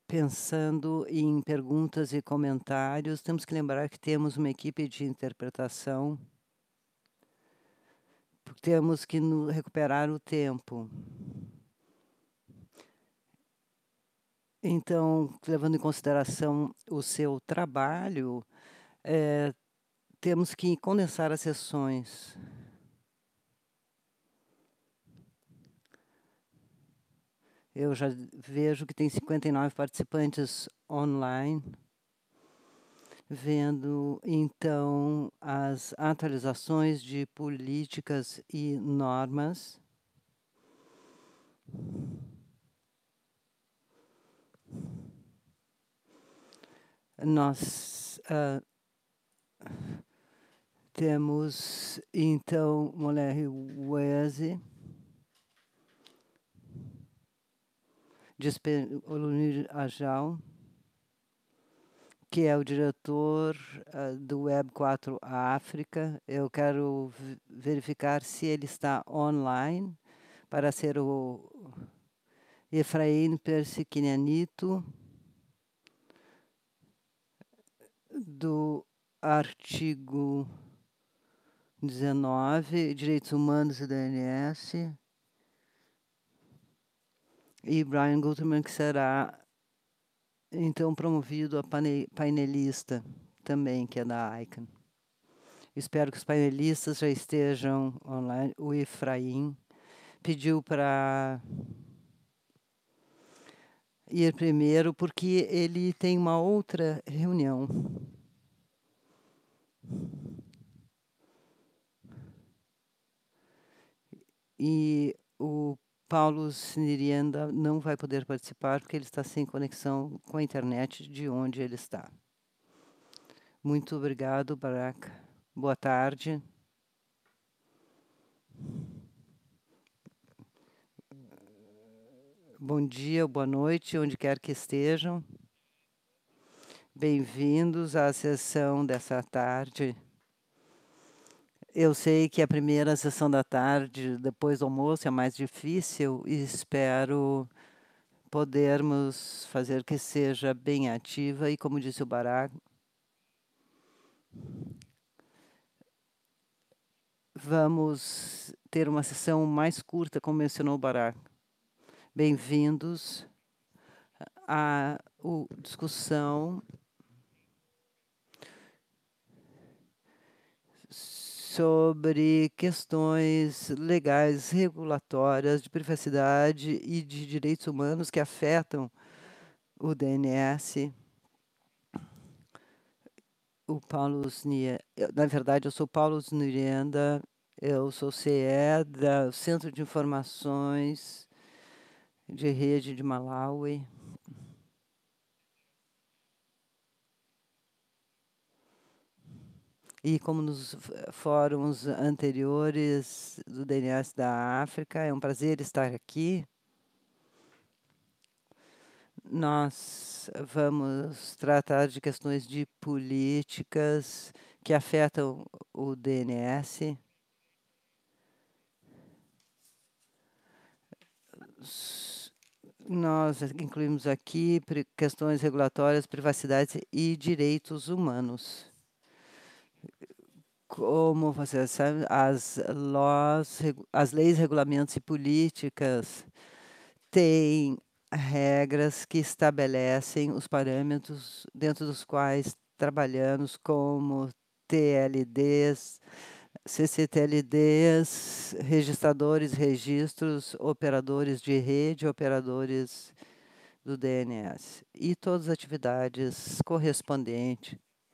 Pensando em perguntas e comentários, temos que lembrar que temos uma equipe de interpretação, temos que recuperar o tempo. Então, levando em consideração o seu trabalho, temos que condensar as sessões. Eu já vejo que tem 59 participantes online, vendo então as atualizações de políticas e normas. Nós temos então Moleque Weze, Olunir Ajal, que é o diretor do Web 4 África. Eu quero verificar se ele está online para ser o Efraim Persiquinianito, do artigo 19, Direitos Humanos e DNS, e Brian Gutman, que será então promovido a painelista também, que é da ICANN. Espero que os painelistas já estejam online. O Efraim pediu para ir primeiro, porque ele tem uma outra reunião. E o Paulo Snirienda não vai poder participar, porque ele está sem conexão com a internet de onde ele está. Muito obrigado, Barak. Boa tarde. Bom dia, boa noite, onde quer que estejam. Bem-vindos à sessão dessa tarde. Eu sei que a primeira sessão da tarde, depois do almoço, é mais difícil e espero podermos fazer que seja bem ativa. E como disse o Barak, vamos ter uma sessão mais curta, como mencionou o Barak. Bem-vindos à discussão sobre questões legais, regulatórias, de privacidade e de direitos humanos que afetam o DNS. O Paulo na verdade, eu sou Paulo Snirienda, eu sou CE do Centro de Informações de Rede de Malawi. E como nos fóruns anteriores do DNS da África, é um prazer estar aqui. Nós vamos tratar de questões de políticas que afetam o DNS. Nós incluímos aqui questões regulatórias, privacidade e direitos humanos. Como você sabe, as leis, regulamentos e políticas têm regras que estabelecem os parâmetros dentro dos quais trabalhamos, como TLDs, CCTLDs, registradores, registros, operadores de rede, operadores do DNS e todas as atividades correspondentes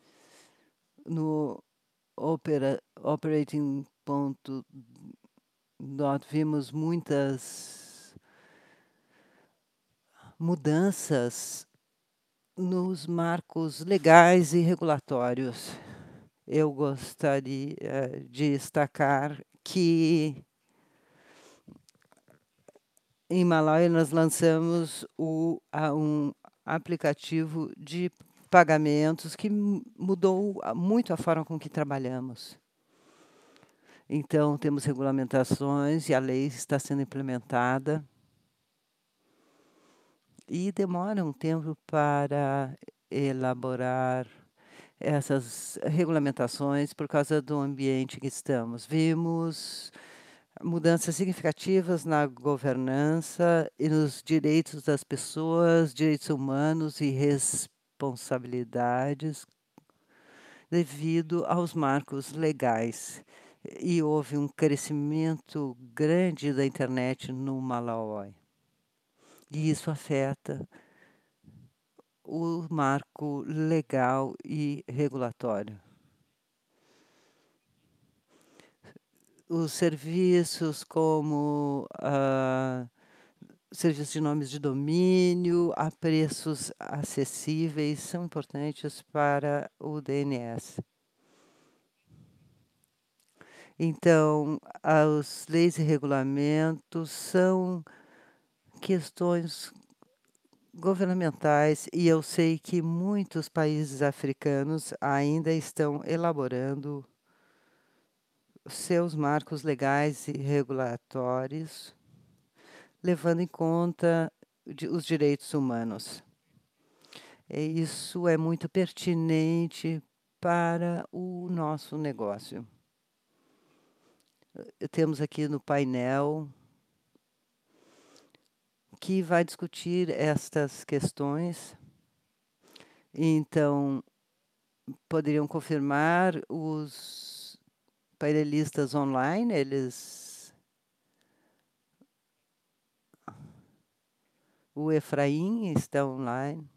no operating ponto vimos muitas mudanças nos marcos legais e regulatórios. Eu gostaria de destacar que em Malaya nós lançamos um aplicativo de pagamentos que mudou muito a forma com que trabalhamos. Então, temos regulamentações e a lei está sendo implementada. e demora um tempo para elaborar essas regulamentações por causa do ambiente que estamos. Vimos mudanças significativas na governança e nos direitos das pessoas, direitos humanos e responsabilidades devido aos marcos legais. E houve um crescimento grande da internet no Malawi. E isso afeta o marco legal e regulatório. Os serviços como serviços de nomes de domínio a preços acessíveis são importantes para o DNS. Então, as leis e regulamentos são questões governamentais e eu sei que muitos países africanos ainda estão elaborando seus marcos legais e regulatórios, levando em conta os direitos humanos. E isso é muito pertinente para o nosso negócio. Temos aqui no painel que vai discutir estas questões. Então, poderiam confirmar os painelistas online, o Efraim está online,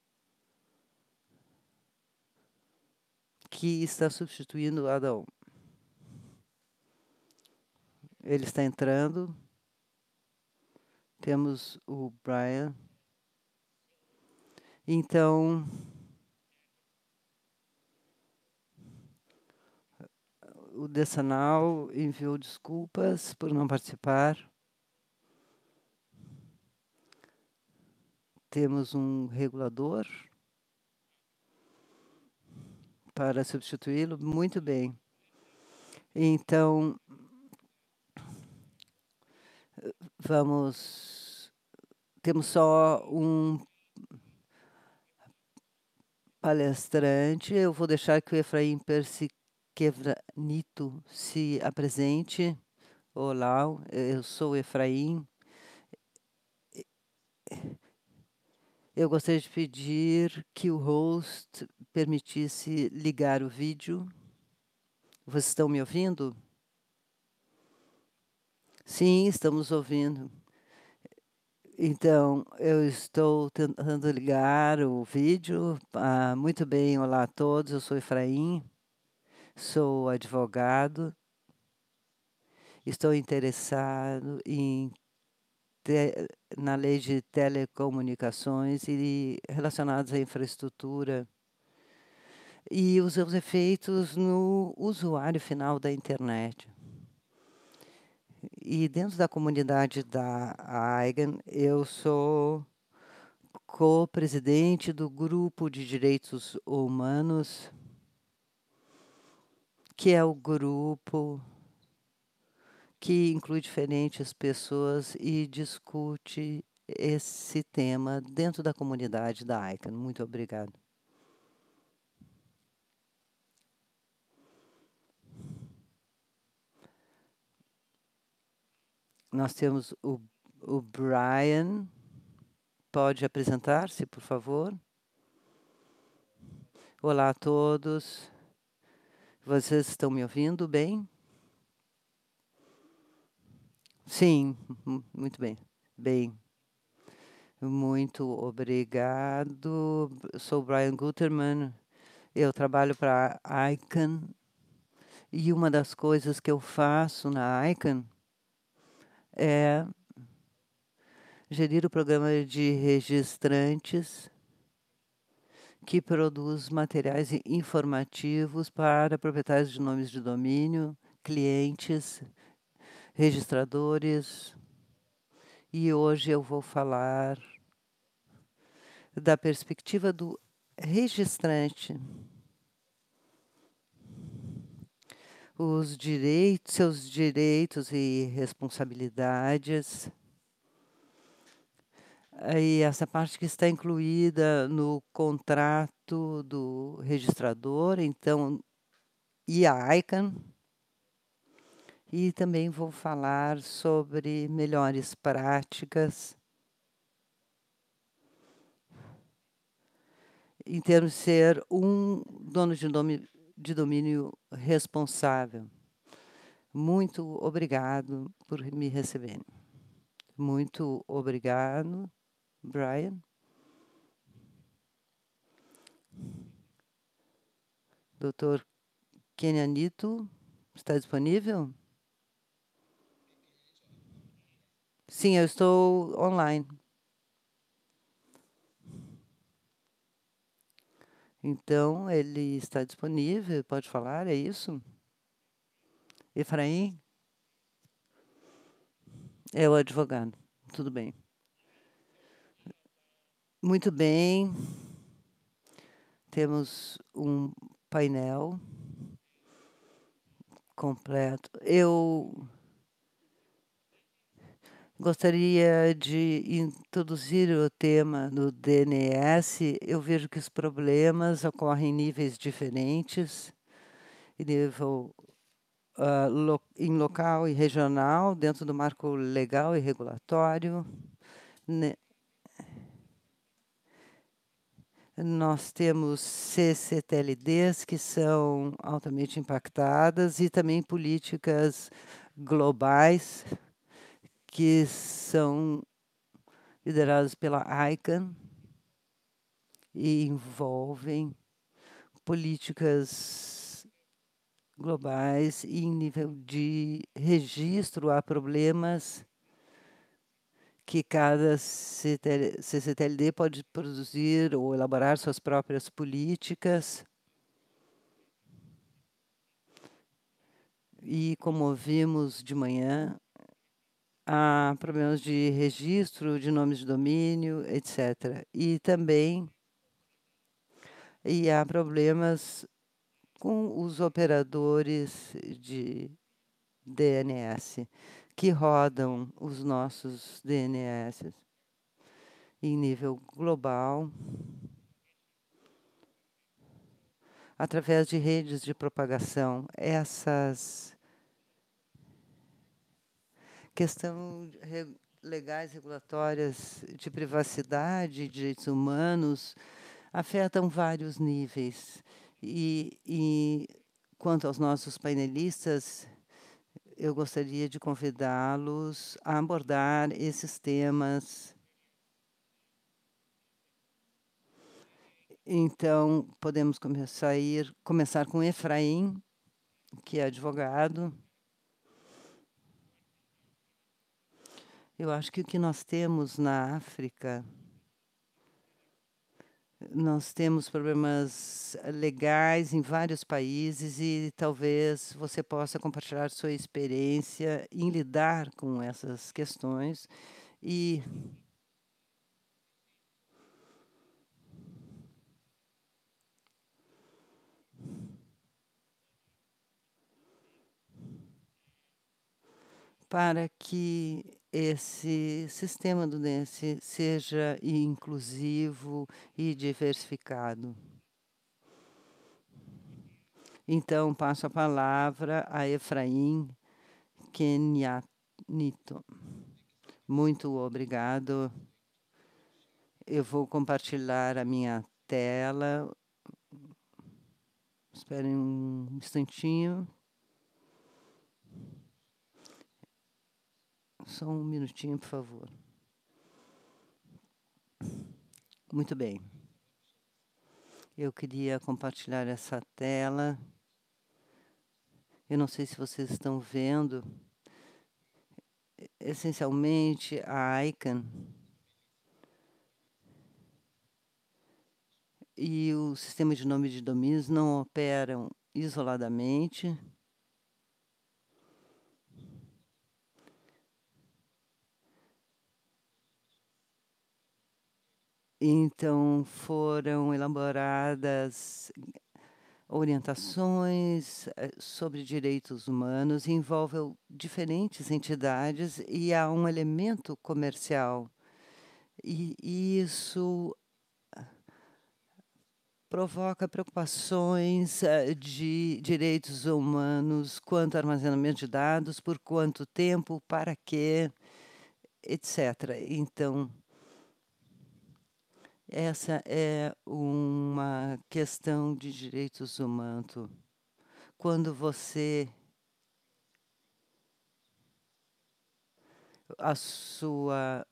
que está substituindo o Adão. Ele está entrando. Temos o Brian. Então, o Dessanal enviou desculpas por não participar. Temos um regulador para substituí-lo. Muito bem. Então, temos só um palestrante. Eu vou deixar que o Efraim Persiquevranito se apresente. Olá, eu sou o Efraim. Eu gostaria de pedir que o host permitisse ligar o vídeo. Vocês estão me ouvindo? Sim, estamos ouvindo. Então, eu estou tentando ligar o vídeo. Muito bem, olá a todos. Eu sou Efraim, sou advogado. Estou interessado na lei de telecomunicações e relacionados à infraestrutura e os seus efeitos no usuário final da internet. E dentro da comunidade da AIGAN, eu sou co-presidente do Grupo de Direitos Humanos, que é o grupo que inclui diferentes pessoas e discute esse tema dentro da comunidade da ICANN. Muito obrigado. Nós temos o Brian. Pode apresentar-se, por favor? Olá a todos. Vocês estão me ouvindo bem? Sim, muito bem. Bem, muito obrigado. Sou Brian Guterman. Eu trabalho para a ICANN e uma das coisas que eu faço na ICANN é gerir o programa de registrantes que produz materiais informativos para proprietários de nomes de domínio, clientes, registradores. E hoje eu vou falar da perspectiva do registrante. Seus direitos e responsabilidades Aí essa parte que está incluída no contrato do registrador, então, e a ICANN, e também vou falar sobre melhores práticas em termos de ser um dono de domínio responsável. Muito obrigado por me receberem. Muito obrigado, Brian. Doutor Kenianito, está disponível? Sim, eu estou online. Então, ele está disponível, pode falar, é isso? Efraim? É o advogado. Tudo bem. Muito bem. Temos um painel completo. Eu gostaria de introduzir o tema do DNS. Eu vejo que os problemas ocorrem em níveis diferentes, em nível em local e regional, dentro do marco legal e regulatório. Né? Nós temos CCTLDs que são altamente impactadas e também políticas globais que são lideradas pela ICANN e envolvem políticas globais e em nível de registro há problemas que cada CCTLD pode produzir ou elaborar suas próprias políticas. E como vimos de manhã, há problemas de registro de nomes de domínio, etc. E também há problemas com os operadores de DNS que rodam os nossos DNS em nível global, através de redes de propagação. Essas questões legais, regulatórias de privacidade, direitos humanos, afetam vários níveis. E quanto aos nossos painelistas, eu gostaria de convidá-los a abordar esses temas. Então, podemos começar com Efraim, que é advogado. Eu acho que o que nós temos na África, nós temos problemas legais em vários países e talvez você possa compartilhar sua experiência em lidar com essas questões e para que esse sistema do DNS seja inclusivo e diversificado. Então, passo a palavra a Efraim Kenyanito. Muito obrigado. Eu vou compartilhar a minha tela. Esperem um instantinho. Só um minutinho, por favor. Muito bem. Eu queria compartilhar essa tela. Eu não sei se vocês estão vendo. Essencialmente, a ICANN e o sistema de nome de domínios não operam isoladamente. Então, foram elaboradas orientações sobre direitos humanos, envolvem diferentes entidades e há um elemento comercial E isso provoca preocupações, de direitos humanos quanto ao armazenamento de dados, por quanto tempo, para quê, etcétera. Então, essa é uma questão de direitos humanos. Quando a sua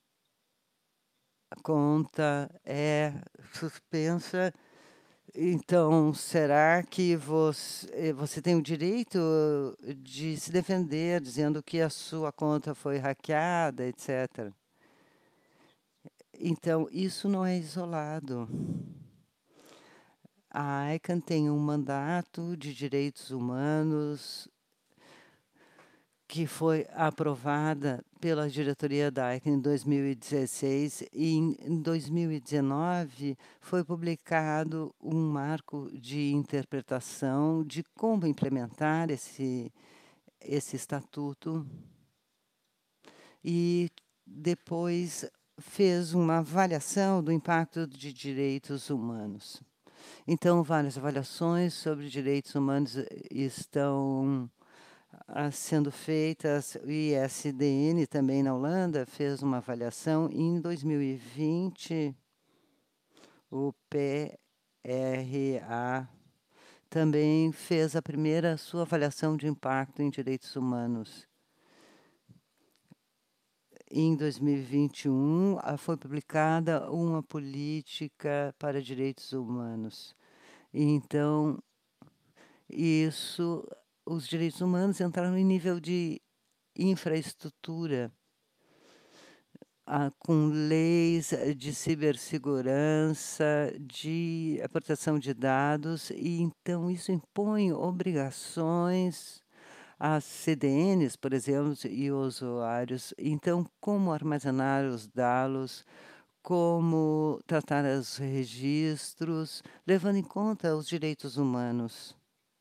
conta é suspensa, então será que você tem o direito de se defender dizendo que a sua conta foi hackeada, etcétera? Então, isso não é isolado. A ICANN tem um mandato de direitos humanos que foi aprovada pela diretoria da ICANN em 2016 e em 2019 foi publicado um marco de interpretação de como implementar esse estatuto e depois fez uma avaliação do impacto de direitos humanos. Então, várias avaliações sobre direitos humanos estão sendo feitas. O ISDN, também na Holanda, fez uma avaliação. E em 2020, o PRA também fez a primeira sua avaliação de impacto em direitos humanos. Em 2021, foi publicada uma política para direitos humanos. Então, os direitos humanos entraram em nível de infraestrutura, com leis de cibersegurança, de proteção de dados, e então isso impõe obrigações às CDNs, por exemplo, e usuários. Então, como armazenar os dados, como tratar os registros, levando em conta os direitos humanos.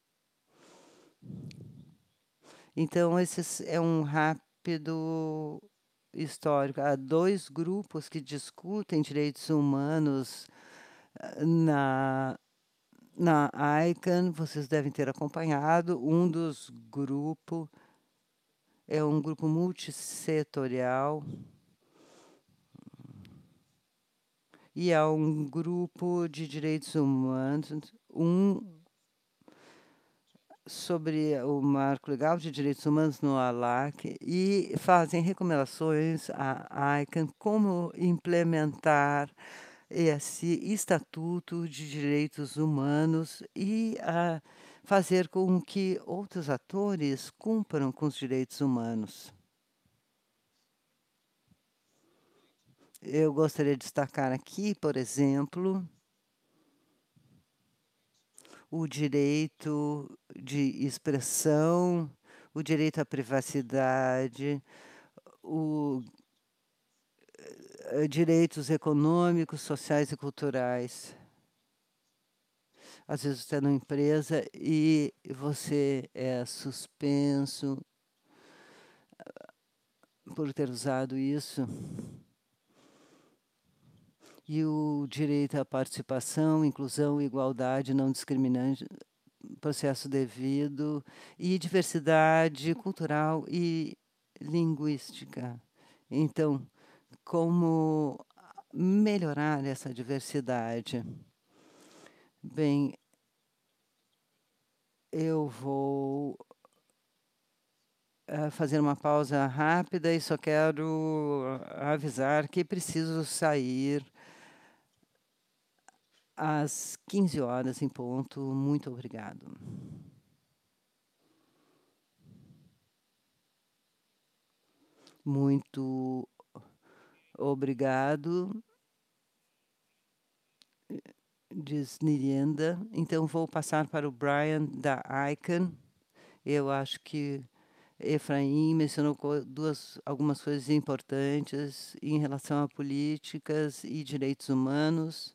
Então, esse é um rápido histórico. Há dois grupos que discutem direitos humanos na, na ICANN, vocês devem ter acompanhado. Um dos grupos é um grupo multissetorial e há um grupo de direitos humanos, sobre o marco legal de direitos humanos no ALAC e fazem recomendações à ICANN como implementar esse Estatuto de Direitos Humanos e fazer com que outros atores cumpram com os direitos humanos. Eu gostaria de destacar aqui, por exemplo, o direito de expressão, o direito à privacidade, o direitos econômicos, sociais e culturais. Às vezes você está numa empresa e você é suspenso por ter usado isso. E o direito à participação, inclusão, igualdade, não discriminante, processo devido e diversidade cultural e linguística. Então, como melhorar essa diversidade? Bem, eu vou fazer uma pausa rápida e só quero avisar que preciso sair às 15 horas em ponto. Muito obrigado. Muito obrigado, diz Nirienda. Então, vou passar para o Brian da ICANN. Eu acho que Efraim mencionou algumas coisas importantes em relação a políticas e direitos humanos.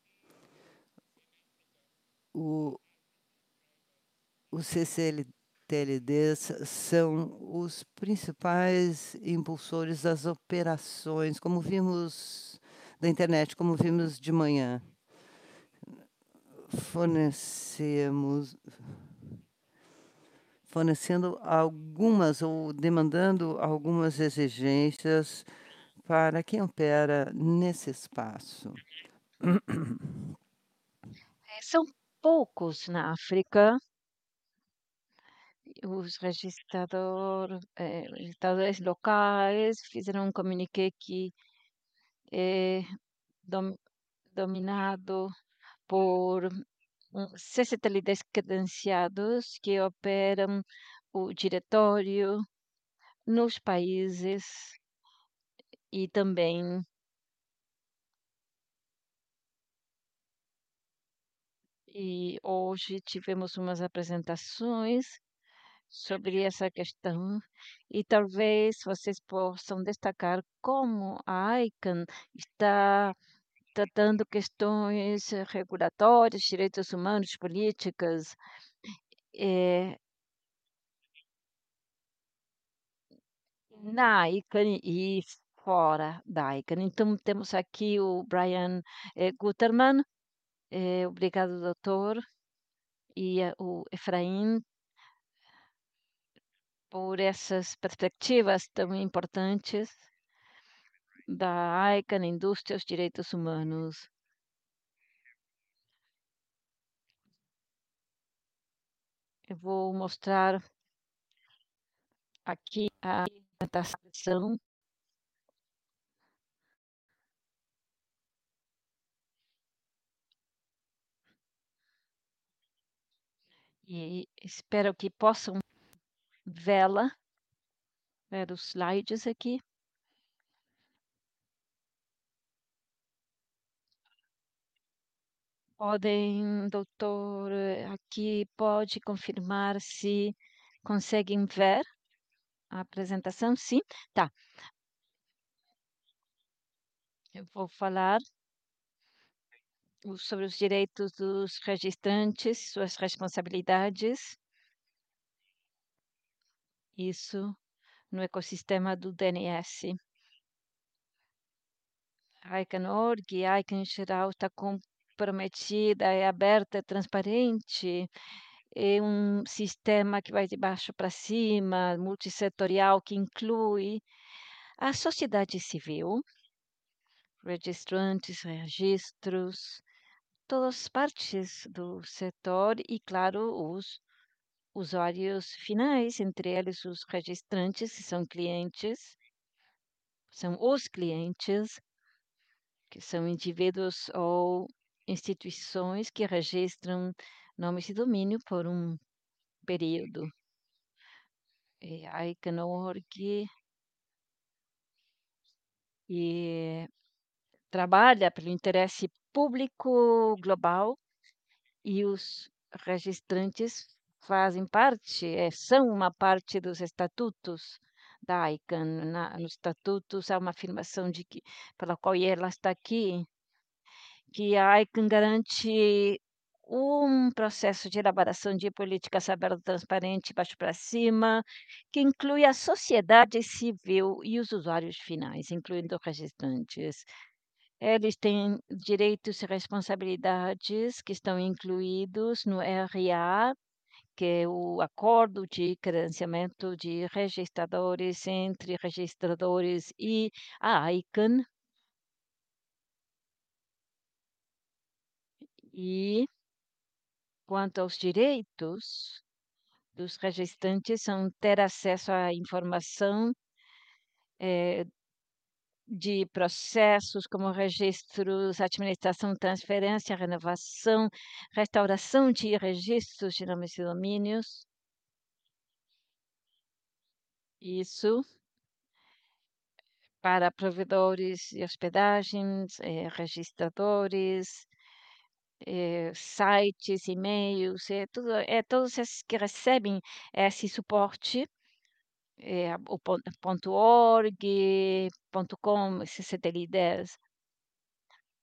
O, o CCLT CTLDs são os principais impulsores das operações, como vimos da internet, como vimos de manhã. Fornecemos fornecendo algumas ou demandando algumas exigências para quem opera nesse espaço. São poucos na África os registradores locais fizeram um comuniqué que é dom dominado por CCTLDs credenciados que operam o diretório nos países e também hoje tivemos umas apresentações sobre essa questão e talvez vocês possam destacar como a ICANN está tratando questões regulatórias, direitos humanos, políticas, eh, na ICANN e fora da ICANN. Então temos aqui o Brian, Guterman, obrigado doutor, e o Efraim por essas perspectivas tão importantes da ICANN, indústria, os direitos humanos. Eu vou mostrar aqui a apresentação. E espero que possam vê-la, ver os slides aqui. Podem, doutor, aqui pode confirmar se conseguem ver a apresentação? Sim? Tá. Eu vou falar sobre os direitos dos registrantes, suas responsabilidades, isso no ecossistema do DNS. A ICANN.org, a ICANN em geral está comprometida, é aberta, é transparente, é um sistema que vai de baixo para cima, multissetorial, que inclui a sociedade civil, registrantes, registros, todas as partes do setor e, claro, os usuários finais, entre eles os registrantes, que são clientes, são os clientes, que são indivíduos ou instituições que registram nomes de domínio por um período. A ICANN.org e trabalha pelo interesse público global e os registrantes fazem parte, são uma parte dos estatutos da ICANN. Nos estatutos há uma afirmação de que, pela qual ela está aqui, que a ICANN garante um processo de elaboração de políticas aberta, transparente, baixo para cima, que inclui a sociedade civil e os usuários finais, incluindo registrantes. Eles têm direitos e responsabilidades que estão incluídos no RA, que é o acordo de credenciamento de registradores entre registradores e a ICANN. E quanto aos direitos dos registrantes, são ter acesso à informação de processos como registros, administração, transferência, renovação, restauração de registros de nomes e domínios. Isso para provedores de hospedagens, registradores, sites, e-mails, todos esses que recebem esse suporte, o .org, .com, CCTL10.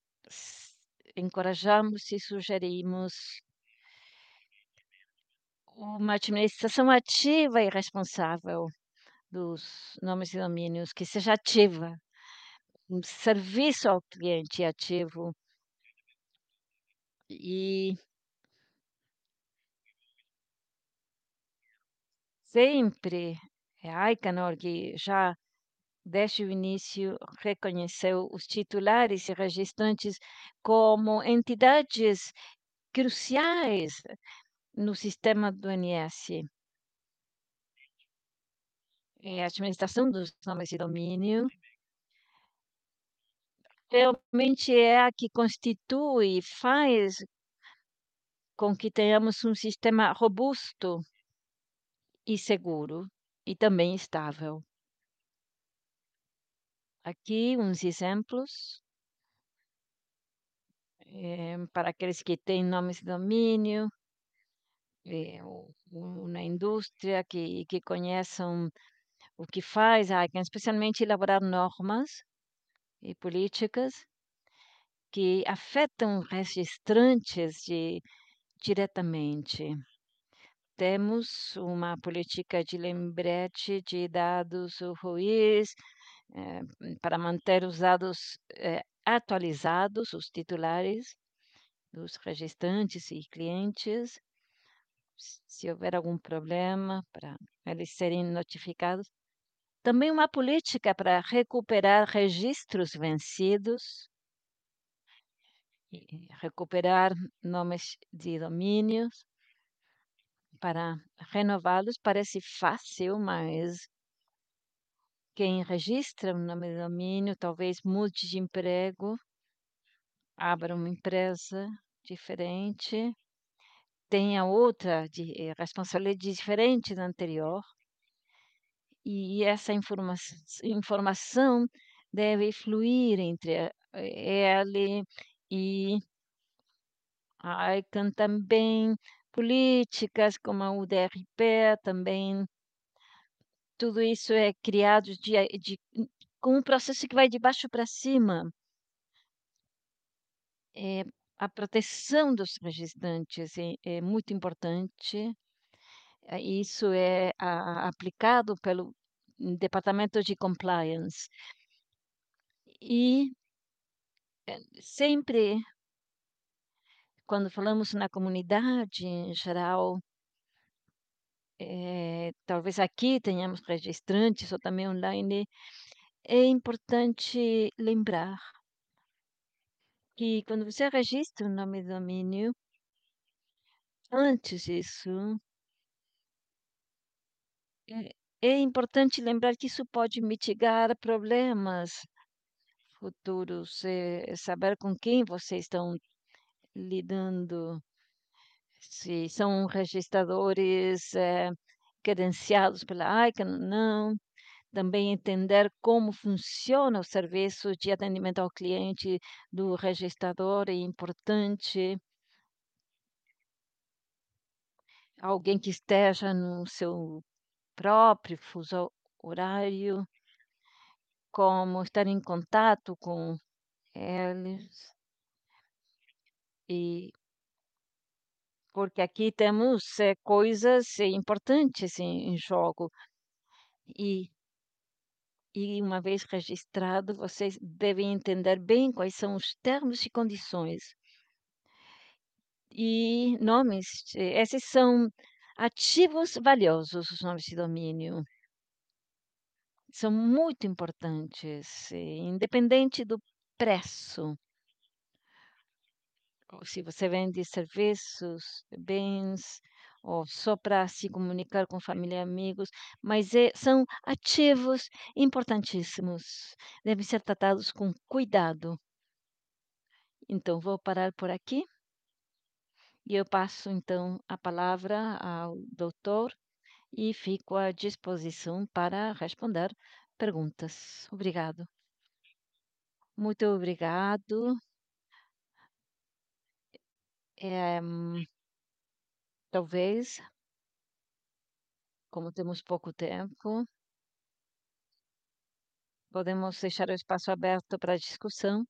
Encorajamos e sugerimos uma administração ativa e responsável dos nomes e domínios, que seja ativa, um serviço ao cliente ativo e sempre a ICANN.org já desde o início reconheceu os titulares e registrantes como entidades cruciais no sistema do INSS. A administração dos nomes e domínio realmente é a que constitui e faz com que tenhamos um sistema robusto e seguro e também estável. Aqui uns exemplos, para aqueles que têm nomes de domínio, ou na indústria que conheçam o que faz a ICANN, especialmente elaborar normas e políticas que afetam registrantes diretamente. Temos uma política de lembrete de dados ruins, para manter os dados, atualizados, os titulares dos registrantes e clientes, se houver algum problema, para eles serem notificados. Também uma política para recuperar registros vencidos, e recuperar nomes de domínios para renová-los. Parece fácil, mas quem registra um nome de domínio talvez mude de emprego, abra uma empresa diferente, tenha outra responsabilidade diferente da anterior, e essa informação deve fluir entre ele e a ICANN também, políticas como a UDRP também, tudo isso é criado com um processo que vai de baixo para cima. A proteção dos registrantes é muito importante. Isso é aplicado pelo departamento de compliance. E sempre, quando falamos na comunidade em geral, talvez aqui tenhamos registrantes ou também online, é importante lembrar que quando você registra o nome do domínio, antes disso, é é importante lembrar que isso pode mitigar problemas futuros, saber com quem vocês estão lidando, se são registradores, credenciados pela ICANN ou não. Também entender como funciona o serviço de atendimento ao cliente do registrador é importante. Alguém que esteja no seu próprio fuso horário, como estar em contato com eles. E porque aqui temos, coisas importantes em jogo. E e uma vez registrado, vocês devem entender bem quais são os termos e condições. E nomes, esses são ativos valiosos, os nomes de domínio. São muito importantes, independente do preço. Ou se você vende serviços, bens, ou só para se comunicar com família e amigos, mas são ativos importantíssimos. Devem ser tratados com cuidado. Então, vou parar por aqui e eu passo então a palavra ao doutor e fico à disposição para responder perguntas. Obrigado. Muito obrigado. Eh, talvez, como temos pouco tempo, podemos deixar o espaço aberto para discussão.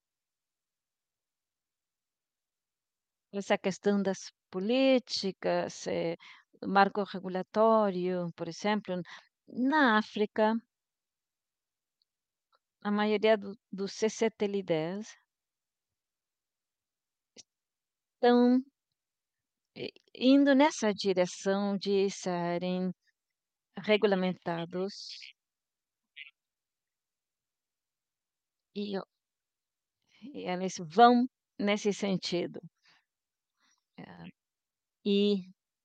Essa questão das políticas, marco regulatório, por exemplo, na África, a maioria dos CCTLDs estão indo nessa direção de serem regulamentados e eles vão nesse sentido. E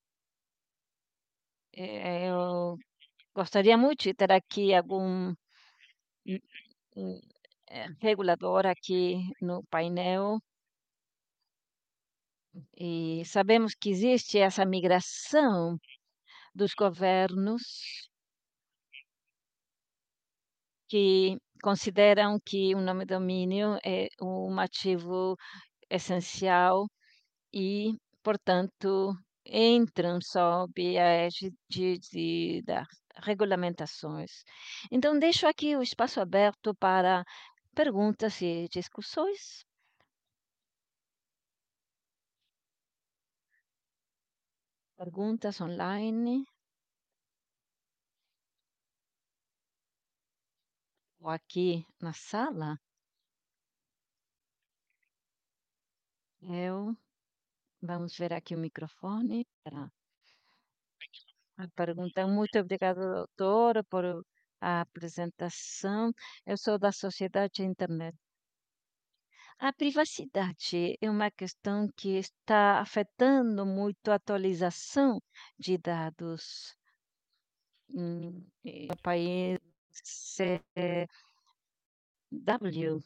eu gostaria muito de ter aqui algum hum, regulador aqui no painel, e sabemos que existe essa migração dos governos que consideram que o nome domínio é um ativo essencial e, portanto, entram sob a égide das regulamentações. Então, deixo aqui o espaço aberto para perguntas e discussões. Perguntas online ou aqui na sala. Eu Vamos ver aqui o microfone para a pergunta. Muito obrigada, doutora, por a apresentação. Eu sou da Sociedade Internet. A privacidade é uma questão que está afetando muito a atualização de dados no país CW.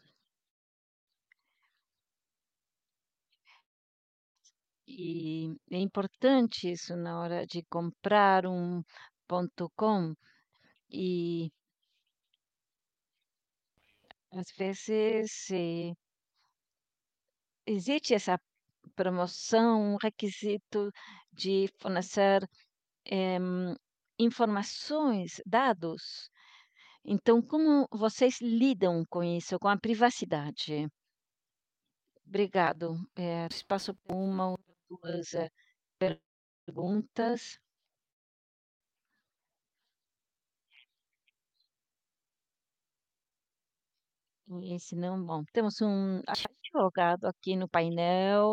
E é importante isso na hora de comprar um ponto .com e às vezes existe essa promoção, um requisito de fornecer informações, dados. Então, como vocês lidam com isso, com a privacidade? Obrigado. Espaço para uma ou duas perguntas. E se não, bom, temos um advogado aqui no painel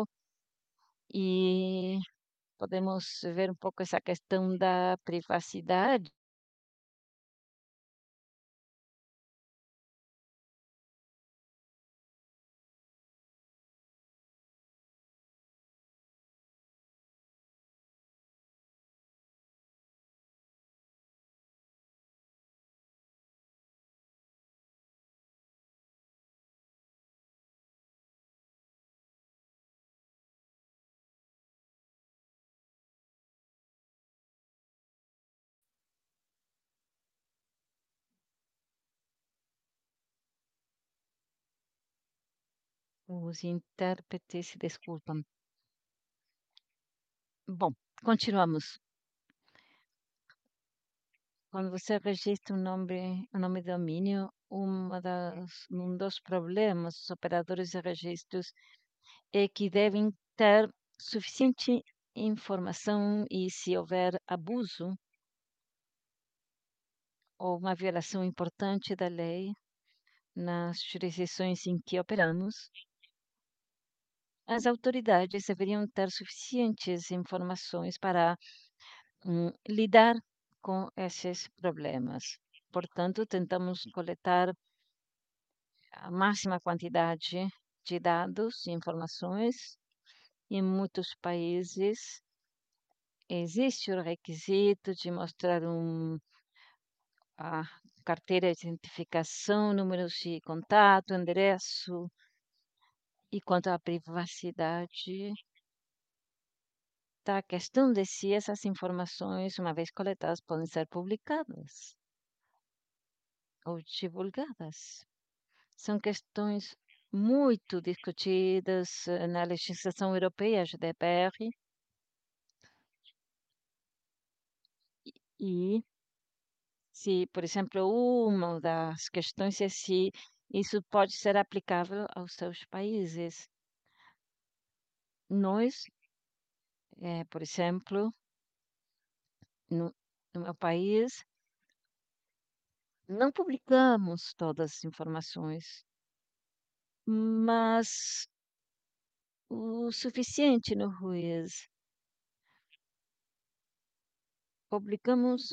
e podemos ver um pouco essa questão da privacidade. Os intérpretes se desculpam. Bom, continuamos. Quando você registra um nome de domínio, um dos problemas dos operadores de registros é que devem ter suficiente informação e se houver abuso ou uma violação importante da lei nas jurisdições em que operamos, as autoridades deveriam ter suficientes informações para lidar com esses problemas. Portanto, tentamos coletar a máxima quantidade de dados e informações. Em muitos países existe o requisito de mostrar a carteira de identificação, números de contato, endereço. E quanto à privacidade, tá a questão de se essas informações, uma vez coletadas, podem ser publicadas ou divulgadas. São questões muito discutidas na legislação europeia, GDPR, e se, por exemplo, uma das questões é se isso pode ser aplicável aos seus países. Nós, por exemplo, no meu país, não publicamos todas as informações, mas o suficiente no Ruiz. Publicamos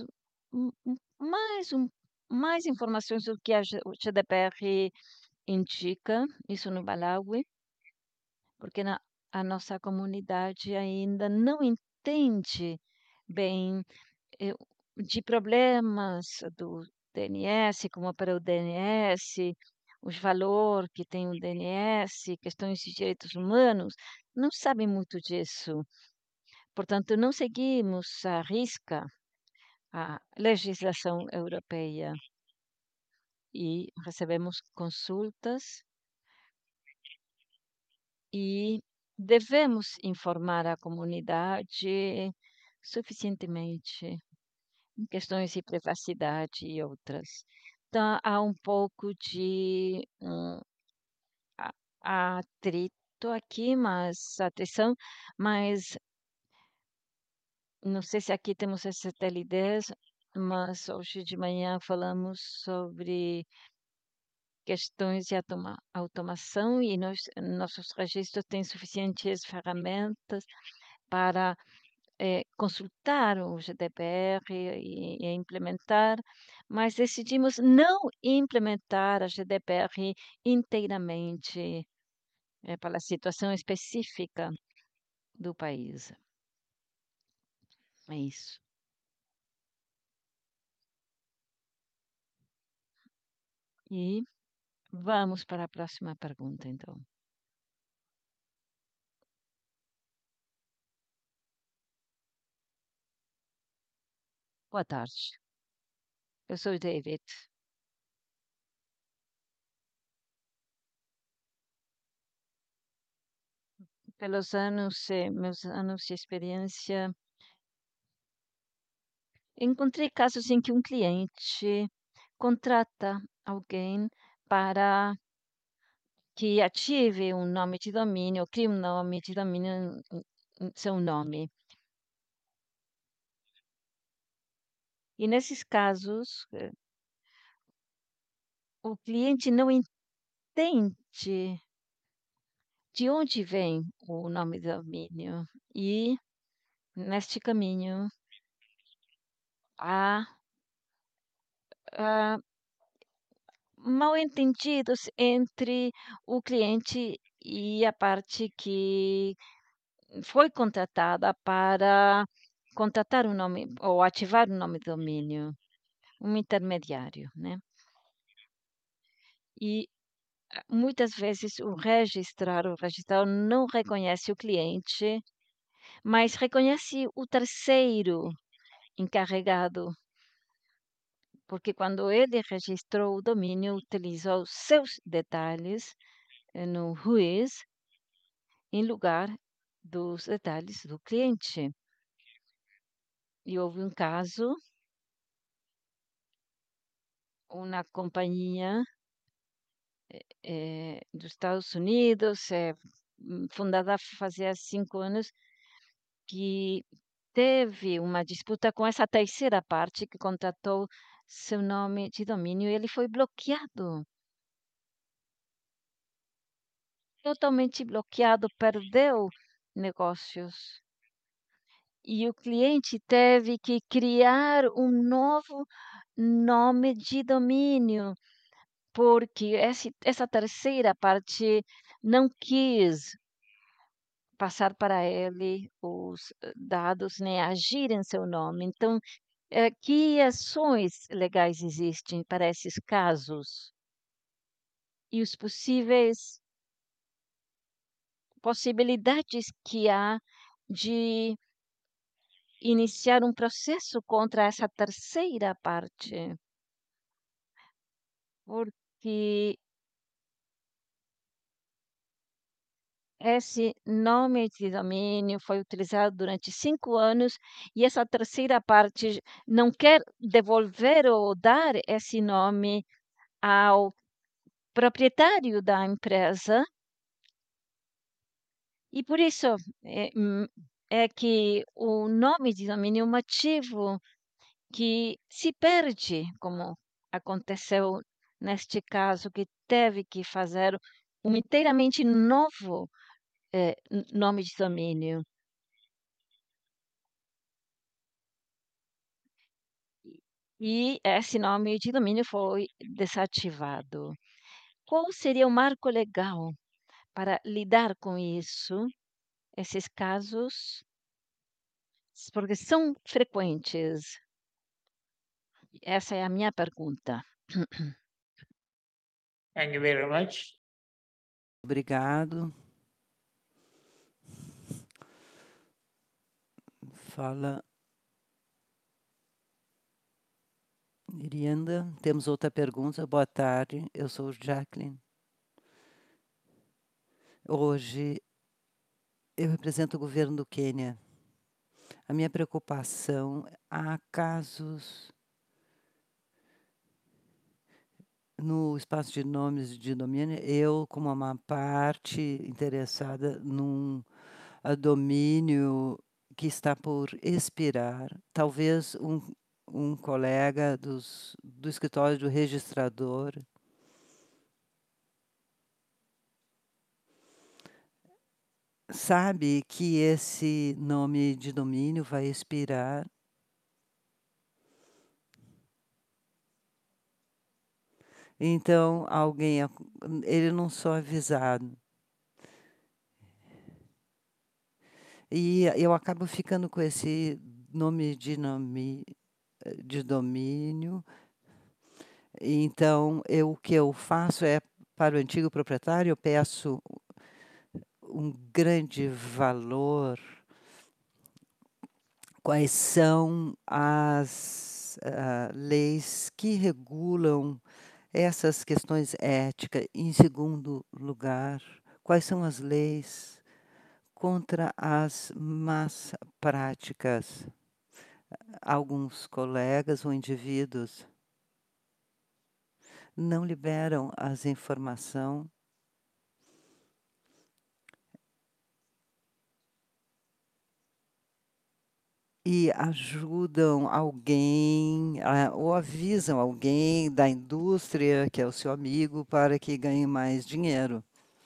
mais informações do que o GDPR indica, isso no Malawi, porque a nossa comunidade ainda não entende bem, eh, de problemas do DNS, como opera o DNS, os valor que tem o DNS, questões de direitos humanos, não sabem muito disso. Portanto, não seguimos à risca a legislação europeia e recebemos consultas e devemos informar a comunidade suficientemente em questões de privacidade e outras. Então, há um pouco de atrito aqui, mas atenção, mas não sei se aqui temos essa TLDs, mas hoje de manhã falamos sobre questões de automação e nossos registros têm suficientes ferramentas para consultar o GDPR e implementar, mas decidimos não implementar a GDPR inteiramente, para a situação específica do país. É isso. E vamos para a próxima pergunta, então. Boa tarde. Eu sou o David. Pelos anos, meus anos de experiência, encontrei casos em que um cliente contrata alguém para que ative um nome de domínio, crie um nome de domínio em seu nome. E nesses casos, o cliente não entende de onde vem o nome do domínio. E neste caminho há mal-entendidos entre o cliente e a parte que foi contratada para contratar o nome ou ativar o nome do domínio, um intermediário, né. E muitas vezes o registrador não reconhece o cliente, mas reconhece o terceiro encarregado, porque quando ele registrou o domínio, utilizou seus detalhes, no RUIS, em lugar dos detalhes do cliente. E houve um caso, uma companhia, dos Estados Unidos, fundada fazia 5 anos, que teve uma disputa com essa terceira parte que contratou seu nome de domínio e ele foi bloqueado. Totalmente bloqueado, perdeu negócios. E o cliente teve que criar um novo nome de domínio, porque essa terceira parte não quis passar para ele os dados, nem agir em seu nome. Então, que ações legais existem para esses casos? E os possíveis possibilidades que há de iniciar um processo contra essa terceira parte, porque esse nome de domínio foi utilizado durante 5 anos e essa terceira parte não quer devolver ou dar esse nome ao proprietário da empresa. E por isso, é que o nome de domínio é um ativo que se perde, como aconteceu neste caso, que teve que fazer um inteiramente novo, nome de domínio. E esse nome de domínio foi desativado. Qual seria o marco legal para lidar com isso, esses casos? Porque são frequentes. Essa é a minha pergunta. Thank you very much. Obrigado. Fala, Irianda. Temos outra pergunta. Boa tarde, eu sou Jacqueline. Hoje eu represento o governo do Quênia. A minha preocupação, há casos no espaço de nomes de domínio, eu como uma parte interessada num domínio que está por expirar, talvez um colega do escritório do registrador sabe que esse nome de domínio vai expirar. Então, ele não só avisado. E eu acabo ficando com esse de domínio. Então, o que eu faço é, para o antigo proprietário, eu peço um grande valor. Quais são as leis que regulam essas questões éticas? Em segundo lugar, quais são as leis contra as más práticas? Alguns colegas ou indivíduos não liberam as informações e ajudam alguém, ou avisam alguém da indústria, que é o seu amigo, para que ganhe mais dinheiro.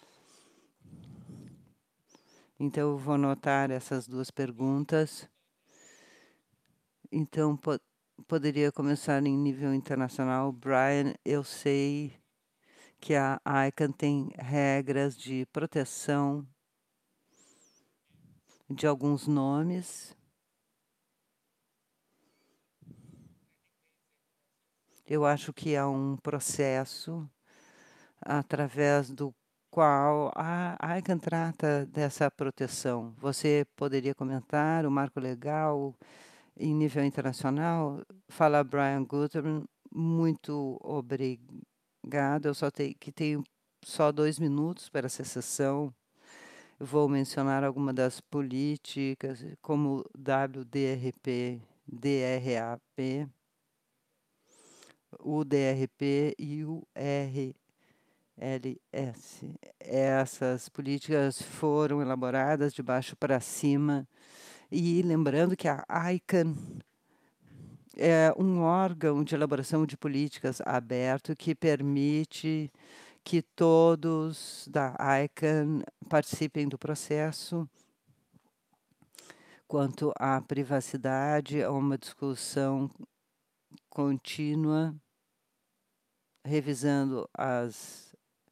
Então, eu vou anotar essas duas perguntas. Então, poderia começar em nível internacional. Brian, eu sei que a ICANN tem regras de proteção de alguns nomes. Eu acho que há um processo através do qual a ICANN trata dessa proteção. Você poderia comentar o marco legal em nível internacional? Fala Brian Guterman, muito obrigado. Eu tenho só 2 minutos para essa sessão. Eu vou mencionar algumas das políticas, como WDRP, DRAP, o DRP e o RLS. Essas políticas foram elaboradas de baixo para cima. E lembrando que a ICANN é um órgão de elaboração de políticas aberto que permite que todos da ICANN participem do processo. Quanto à privacidade, há uma discussão contínua, revisando as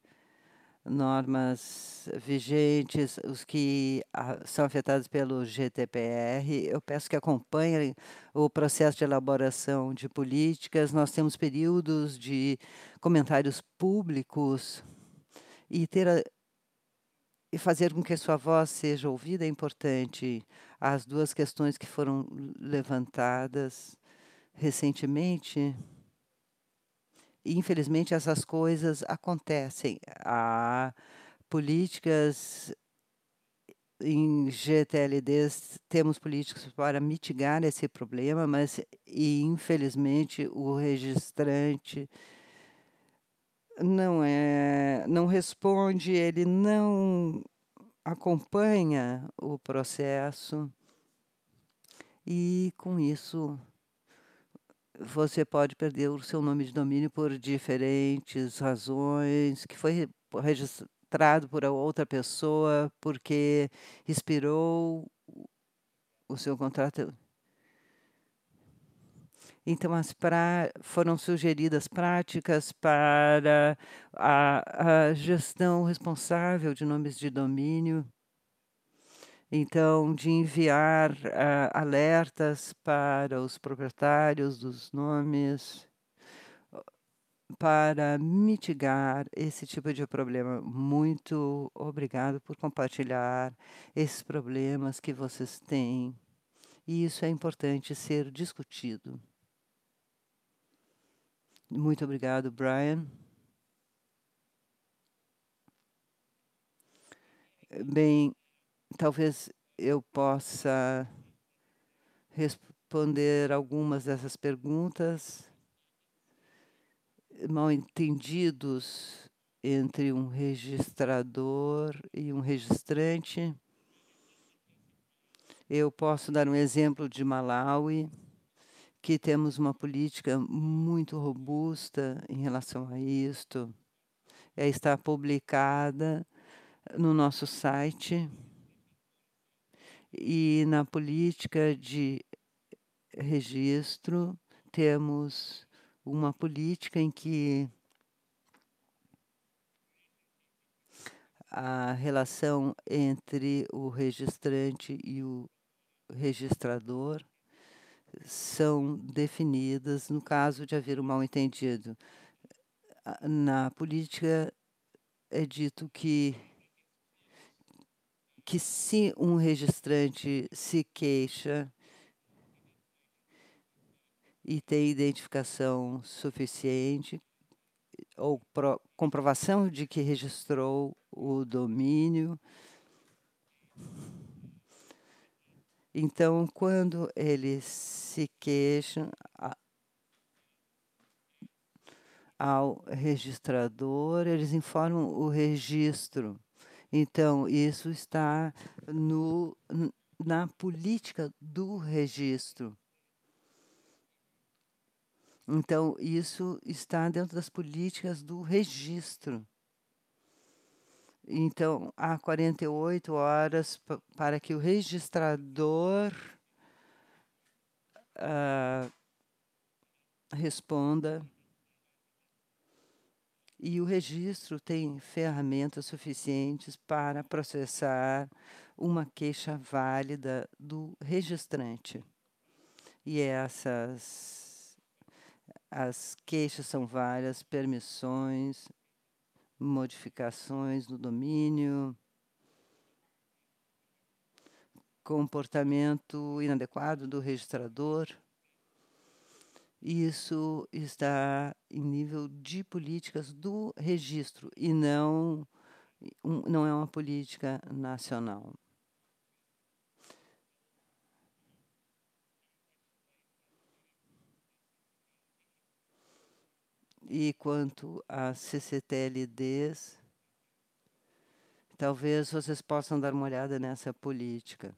normas vigentes, os que são afetados pelo GDPR. Eu peço que acompanhem o processo de elaboração de políticas. Nós temos períodos de comentários públicos e e fazer com que a sua voz seja ouvida é importante. As duas questões que foram levantadas recentemente, e infelizmente essas coisas acontecem. Há políticas em GTLDs, temos políticas para mitigar esse problema, mas infelizmente o registrante não responde, ele não acompanha o processo. e com isso você pode perder o seu nome de domínio por diferentes razões, que foi registrado por a outra pessoa, porque expirou o seu contrato. Então foram sugeridas práticas para a gestão responsável de nomes de domínio, então de enviar, alertas para os proprietários dos nomes, para mitigar esse tipo de problema. Muito obrigado por compartilhar esses problemas que vocês têm, e isso é importante ser discutido. Muito obrigado, Brian. Bem, talvez eu possa responder algumas dessas perguntas. Mal-entendidos entre um registrador e um registrante. Eu posso dar um exemplo de Malawi, que temos uma política muito robusta em relação a isto. Está publicada no nosso site, e na política de registro temos uma política em que a relação entre o registrante e o registrador são definidas no caso de haver um mal-entendido. Na política é dito que se um registrante se queixa e tem identificação suficiente ou comprovação de que registrou o domínio, então, quando eles se queixam ao registrador, eles informam o registro. Então, isso está na política do registro. Então, isso está dentro das políticas do registro. Então, há 48 horas para que o registrador responda, e o registro tem ferramentas suficientes para processar uma queixa válida do registrante. E as queixas são várias: permissões, modificações no domínio, comportamento inadequado do registrador. Isso está em nível de políticas do registro e não é uma política nacional. E quanto às CCTLDs, talvez vocês possam dar uma olhada nessa política.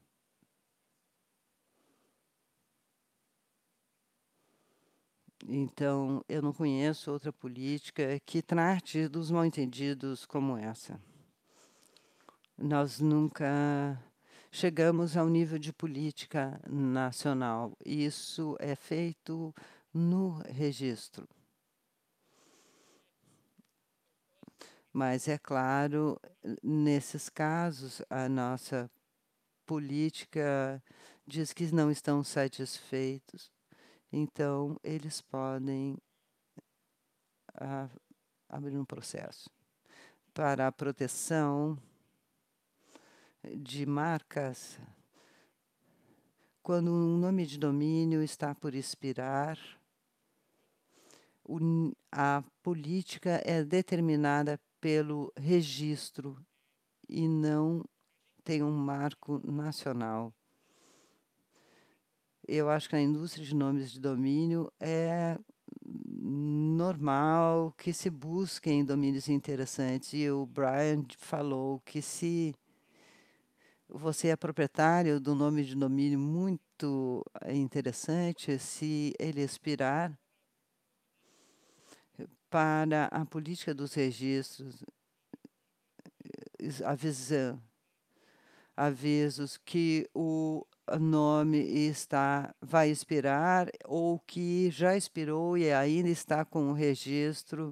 Então, eu não conheço outra política que trate dos mal-entendidos como essa. Nós nunca chegamos ao nível de política nacional. Isso é feito no registro. Mas, é claro, nesses casos, a nossa política diz que não estão satisfeitos, então eles podem abrir um processo. Para a proteção de marcas, quando um nome de domínio está por expirar, a política é determinada pelo registro e não tem um marco nacional. Eu acho que na indústria de nomes de domínio é normal que se busquem domínios interessantes. E o Brian falou que se você é proprietário do nome de domínio muito muito interessante se ele expirar para a política dos registros, avisos que o nome vai expirar ou que já expirou e ainda está com o registro.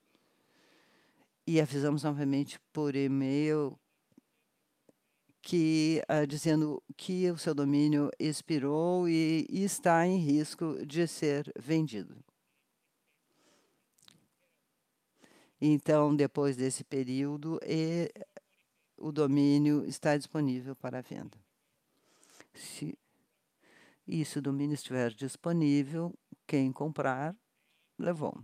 E avisamos novamente por e-mail que dizendo que o seu domínio expirou e está em risco de ser vendido. Então, depois desse período, o domínio está disponível para venda. Se o domínio estiver disponível, quem comprar, levou.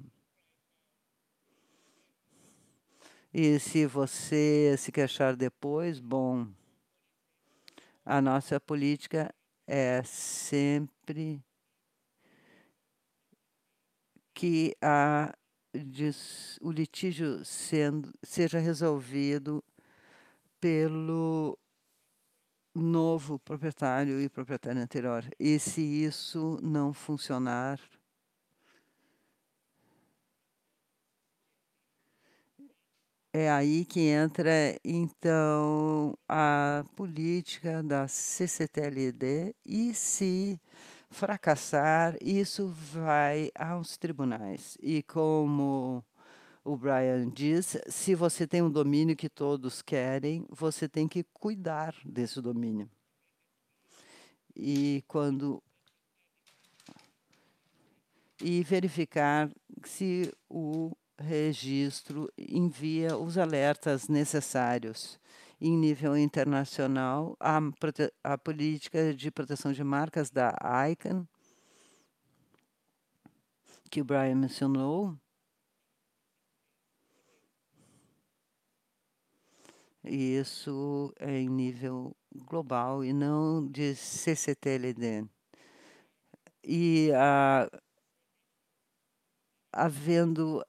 E se você se queixar depois, bom, a nossa política é sempre que o litígio seja resolvido pelo novo proprietário e proprietário anterior. E se isso não funcionar, é aí que entra, então, a política da CCTLD e, se fracassar, isso vai aos tribunais. E como o Brian diz, se você tem um domínio que todos querem, você tem que cuidar desse domínio. E verificar se o registro envia os alertas necessários. Em nível internacional, a política de proteção de marcas da ICANN, que o Brian mencionou, e isso é em nível global e não de CCTLD. E havendo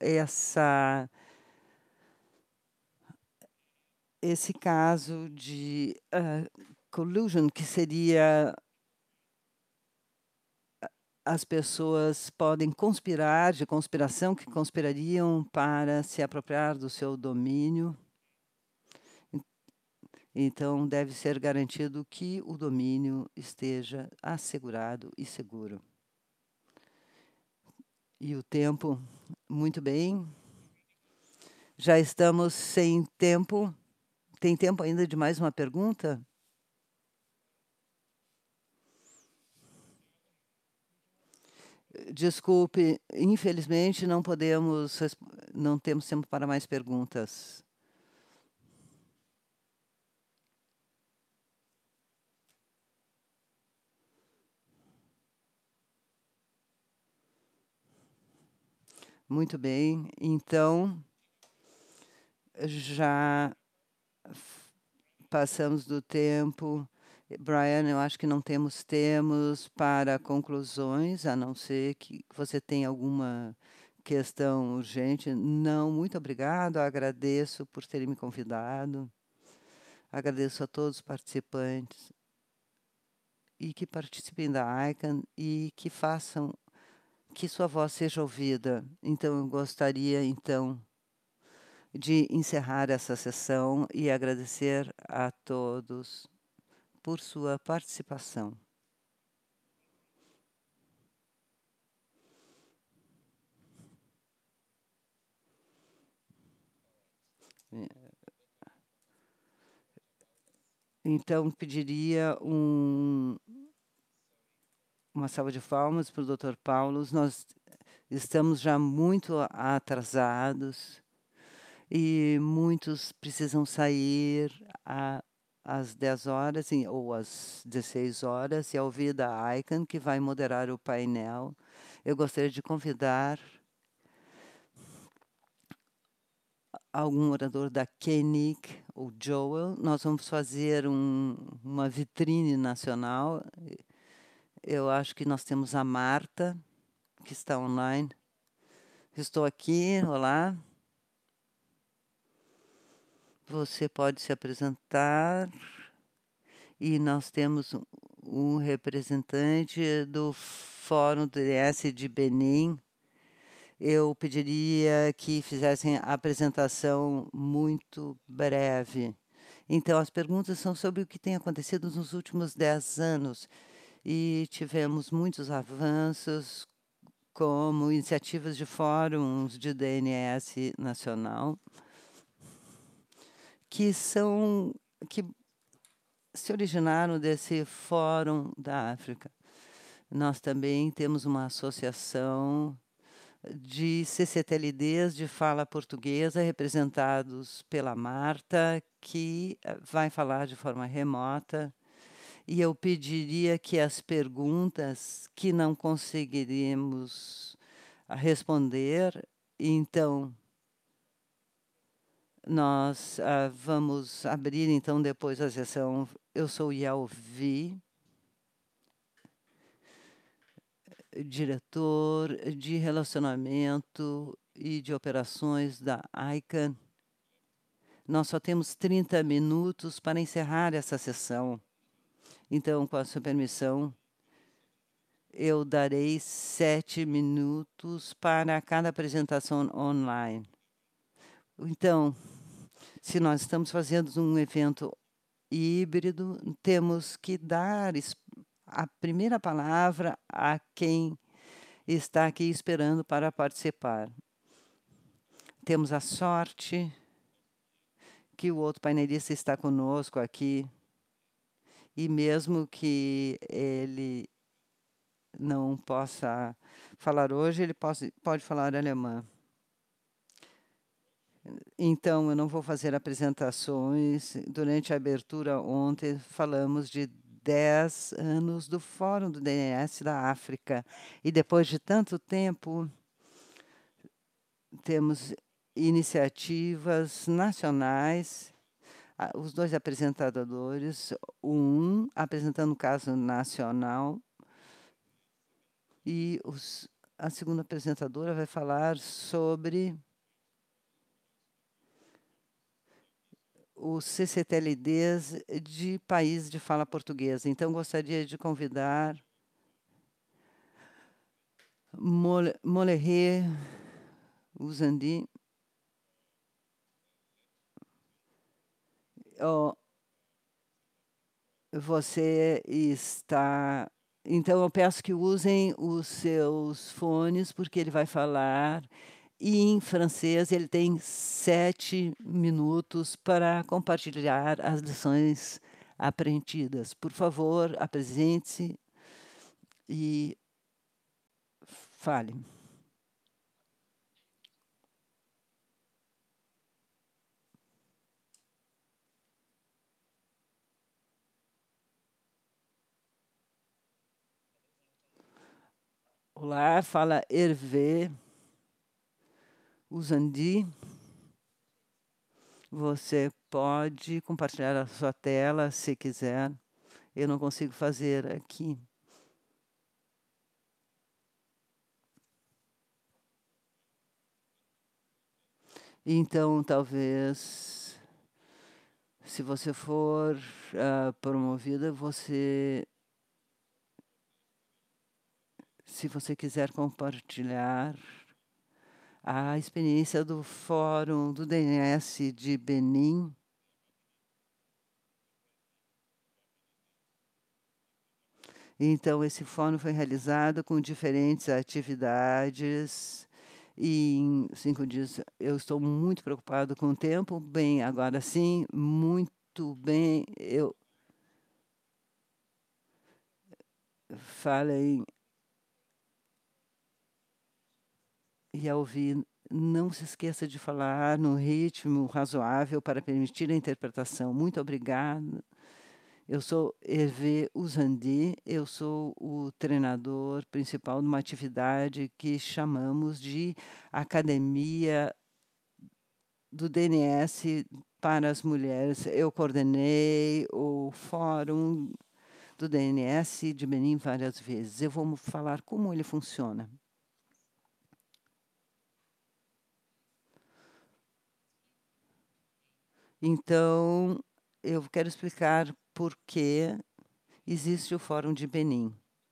esse caso de collusion, que seria as pessoas podem conspirar, de conspiração, que conspirariam para se apropriar do seu domínio. Então, deve ser garantido que o domínio esteja assegurado e seguro. E o tempo, muito bem. Já estamos sem tempo. Tem tempo ainda de mais uma pergunta? Desculpe, infelizmente não temos tempo para mais perguntas. Muito bem, então já passamos do tempo. Brian, eu acho que não temos para conclusões, a não ser que você tenha alguma questão urgente. Não, muito obrigado, agradeço por terem me convidado. Agradeço a todos os participantes e que participem da ICANN e que façam que sua voz seja ouvida. Então, eu gostaria, então, de encerrar essa sessão e agradecer a todos por sua participação. Então, pediria uma salva de palmas para o Dr. Paulo. Nós estamos já muito atrasados e muitos precisam sair às 10 horas ou às 16 horas, e a ouvir da ICANN, que vai moderar o painel. Eu gostaria de convidar algum orador da CNIC, ou Joel. Nós vamos fazer uma vitrine nacional. Eu acho que nós temos a Marta, que está online. Estou aqui, olá. Você pode se apresentar. E nós temos um representante do Fórum DS de Benin. Eu pediria que fizessem a apresentação muito breve. Então, as perguntas são sobre o que tem acontecido nos últimos 10 anos e tivemos muitos avanços, como iniciativas de fóruns de DNS nacional, que se originaram desse Fórum da África. Nós também temos uma associação de CCTLDs de fala portuguesa, representados pela Marta, que vai falar de forma remota. E eu pediria que as perguntas que não conseguiríamos responder, então nós vamos abrir então depois a sessão. Eu sou Yao Vi, diretor de relacionamento e de operações da ICANN. Nós só temos 30 minutos para encerrar essa sessão. Então, com a sua permissão, eu darei 7 minutos para cada apresentação online. Então, se nós estamos fazendo um evento híbrido, temos que dar a primeira palavra a quem está aqui esperando para participar. Temos a sorte que o outro painelista está conosco aqui, e mesmo que ele não possa falar hoje, ele pode falar alemão. Então, eu não vou fazer apresentações. Durante a abertura ontem, falamos de 10 anos do Fórum do DNS da África. E depois de tanto tempo, temos iniciativas nacionais. Os dois apresentadores, um apresentando o caso nacional e a segunda apresentadora vai falar sobre os CCTLDs de países de fala portuguesa. Então, gostaria de convidar Molerê Uzandi. Você está... Então, eu peço que usem os seus fones, porque ele vai falar em francês. Ele tem 7 minutos para compartilhar as lições aprendidas. Por favor, apresente-se e fale. Olá, fala Hervé Uzandi. Você pode compartilhar a sua tela se quiser. Eu não consigo fazer aqui. Então, talvez, se você for promovida, se você quiser compartilhar a experiência do Fórum do DNS de Benin. Então, esse fórum foi realizado com diferentes atividades. E em 5 dias, eu estou muito preocupado com o tempo. Bem, agora sim, muito bem. Eu falei e ao ouvir, não se esqueça de falar no ritmo razoável para permitir a interpretação. Muito obrigada. Eu sou Hervé Uzandi, eu sou o treinador principal de uma atividade que chamamos de Academia do DNS para as mulheres. Eu coordenei o Fórum do DNS de Benin várias vezes. Eu vou falar como ele funciona. Então, eu quero explicar por que existe o Fórum de Benin.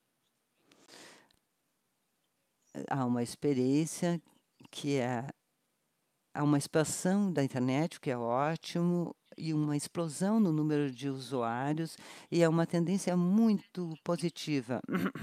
Há uma experiência que há uma expansão da internet, o que é ótimo, e uma explosão no número de usuários, e é uma tendência muito positiva.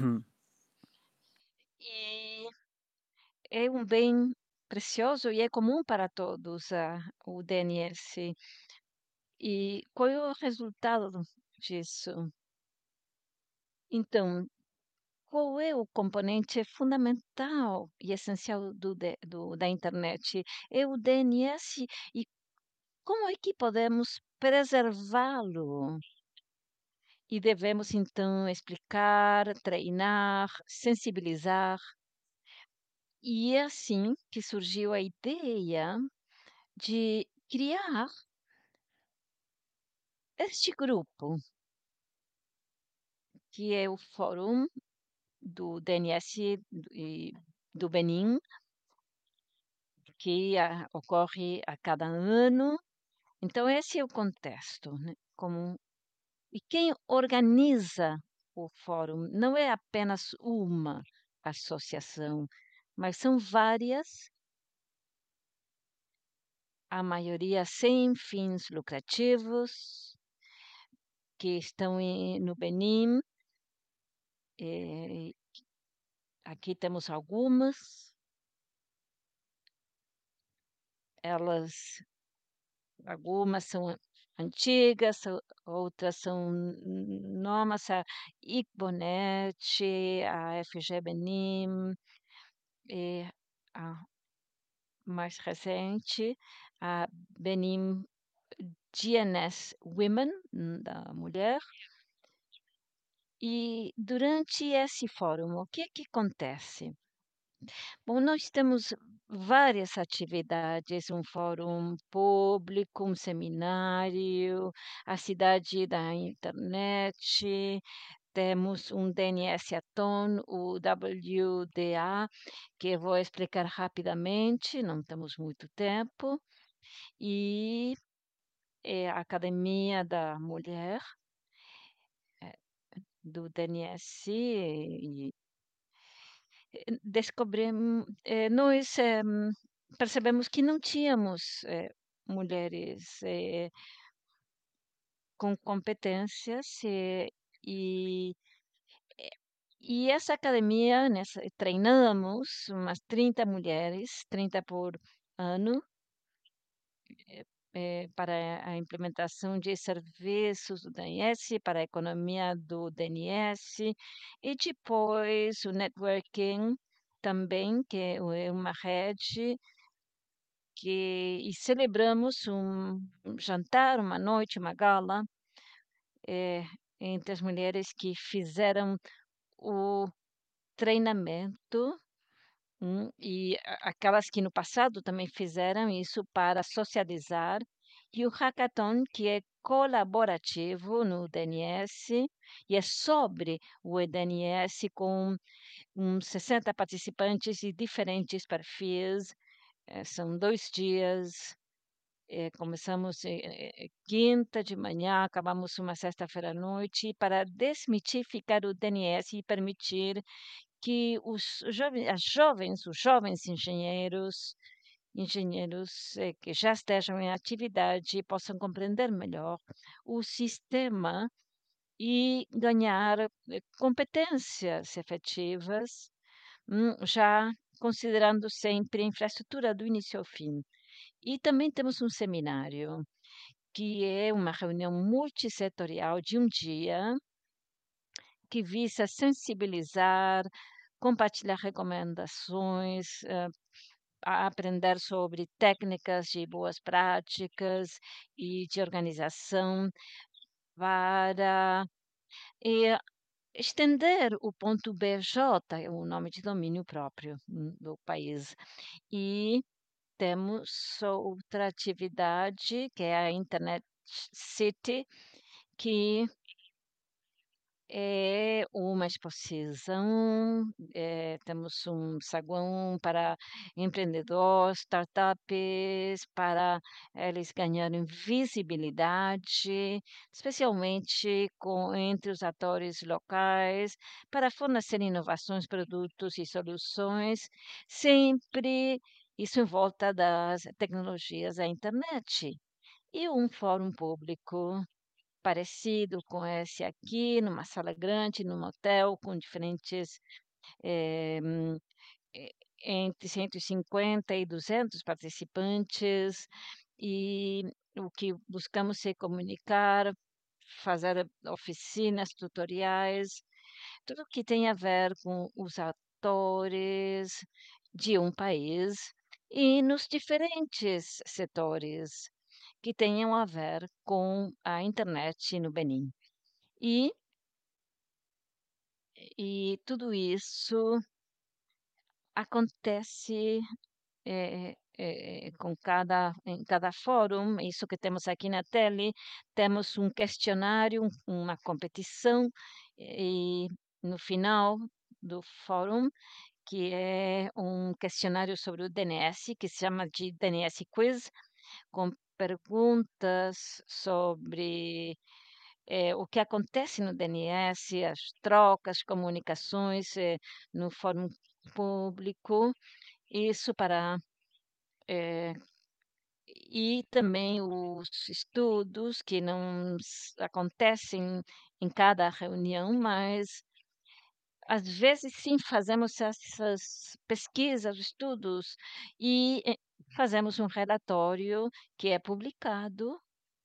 E é um bem precioso e é comum para todos, o DNS. E qual é o resultado disso? Então, qual é o componente fundamental e essencial da internet? É o DNS e como é que podemos preservá-lo? E devemos então explicar, treinar, sensibilizar. E é assim que surgiu a ideia de criar este grupo, que é o Fórum do DNS do Benin, que ocorre a cada ano. Então, esse é o contexto, né? E quem organiza o fórum não é apenas uma associação, mas são várias, a maioria sem fins lucrativos, que estão no Benin. eh, Aqui temos algumas, elas, algumas são antigas, outras são novas, a Igbonet, a FG Benin, a mais recente, a Benin GNS Women, da mulher. E durante esse fórum, o que é que acontece? Bom, nós temos várias atividades, um fórum público, um seminário, a cidade da internet, temos um DNS-athon, o WDA, que eu vou explicar rapidamente, não temos muito tempo, e é a Academia da Mulher, do DNS, e nós percebemos que não tínhamos mulheres com competências, e essa academia, treinamos umas 30 mulheres, 30 por ano, para a implementação de serviços do DNS, para a economia do DNS, e depois o networking também, que é uma rede e celebramos um jantar, uma noite, uma gala, eh, entre as mulheres que fizeram o treinamento, e aquelas que no passado também fizeram isso para socializar, e o hackathon, que é colaborativo no DNS, e é sobre o DNS com uns 60 participantes de diferentes perfis. São 2 dias, começamos quinta de manhã, acabamos uma sexta-feira à noite, para desmitificar o DNS e permitir que os jovens engenheiros que já estejam em atividade possam compreender melhor o sistema e ganhar competências efetivas, já considerando sempre a infraestrutura do início ao fim. E também temos um seminário, que é uma reunião multissetorial de um dia, que visa sensibilizar, compartilhar recomendações, a aprender sobre técnicas de boas práticas e de organização para estender o ponto BJ, o nome de domínio próprio, do país. E temos outra atividade, que é a Internet City, que É uma exposição, temos um saguão para empreendedores, startups, para eles ganharem visibilidade, especialmente entre os atores locais, para fornecer inovações, produtos e soluções, sempre isso em volta das tecnologias da internet. E um fórum público parecido com esse aqui, numa sala grande, num hotel, com diferentes, eh, eh, entre 150 e 200 participantes, e o que buscamos é comunicar, fazer oficinas, tutoriais, tudo que tem a ver com os atores de um país e nos diferentes setores que tenham a ver com a internet no Benin. E tudo isso acontece, com cada em cada fórum, isso que temos aqui na tele, temos um questionário, uma competição, e no final do fórum, que é um questionário sobre o DNS, que se chama de DNS Quiz, com perguntas sobre o que acontece no DNS, as trocas, comunicações, no fórum público, isso para eh, e também os estudos que não acontecem em cada reunião, mas às vezes sim fazemos essas pesquisas, estudos e fazemos um relatório que é publicado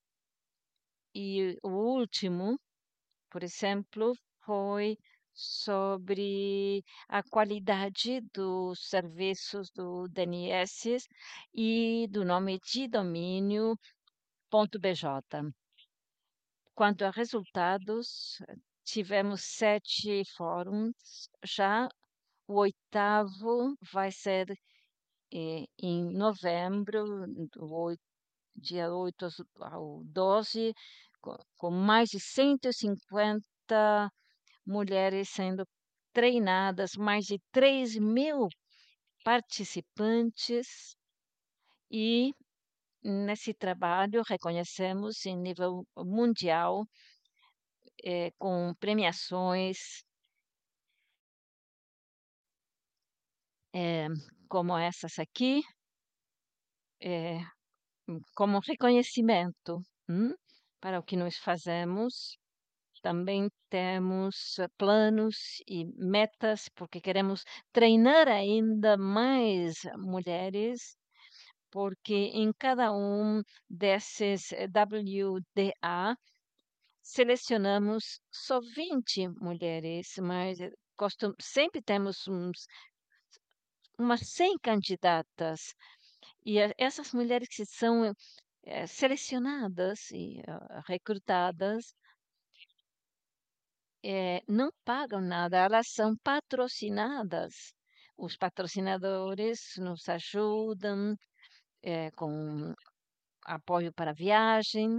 e o último, por exemplo, foi sobre a qualidade dos serviços do DNS e do nome de domínio .bj. Quanto a resultados, tivemos 7 fóruns, já o oitavo vai ser, em novembro, do dia 8 ao 12, com mais de 150 mulheres sendo treinadas, mais de 3.000 participantes, e nesse trabalho reconhecemos em nível mundial, com premiações, eh, como essas aqui, eh, como reconhecimento, para o que nós fazemos. Também temos planos e metas, porque queremos treinar ainda mais mulheres, porque em cada um desses WDA selecionamos só 20 mulheres, mas sempre temos umas 100 candidatas, e essas mulheres que são selecionadas e recrutadas, não pagam nada, elas são patrocinadas. Os patrocinadores nos ajudam, com apoio para viagem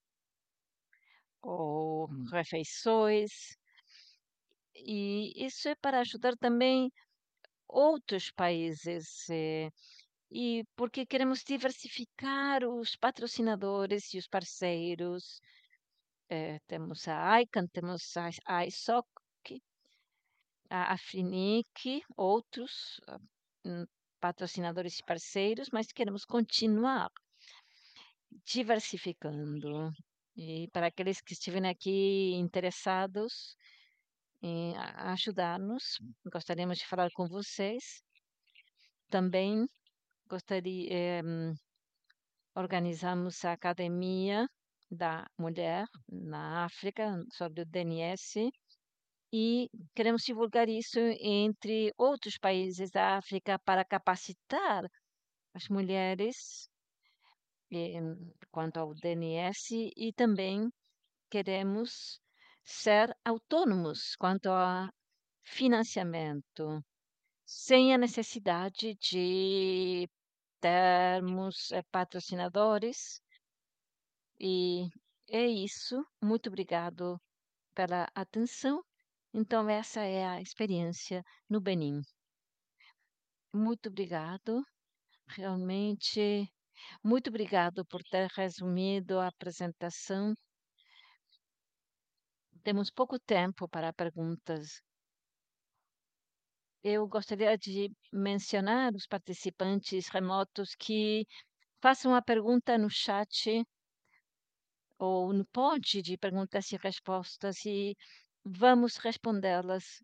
ou refeições, e isso é para ajudar também outros países, e porque queremos diversificar os patrocinadores e os parceiros. Temos a ICANN, temos a ISOC, a Afinic, outros, patrocinadores e parceiros, mas queremos continuar diversificando. E para aqueles que estiverem aqui interessados em ajudar-nos, gostaríamos de falar com vocês. Também organizamos a Academia da Mulher na África sobre o DNS, e queremos divulgar isso entre outros países da África para capacitar as mulheres, eh, quanto ao DNS, e também queremos ser autônomos quanto a financiamento, sem a necessidade de termos patrocinadores. E é isso. Muito obrigado pela atenção. Então essa é a experiência no Benin. Muito obrigado, realmente, muito obrigado por ter resumido a apresentação. Temos pouco tempo para perguntas. Eu gostaria de mencionar os participantes remotos que façam a pergunta no chat ou no pod de perguntas e respostas e vamos respondê-las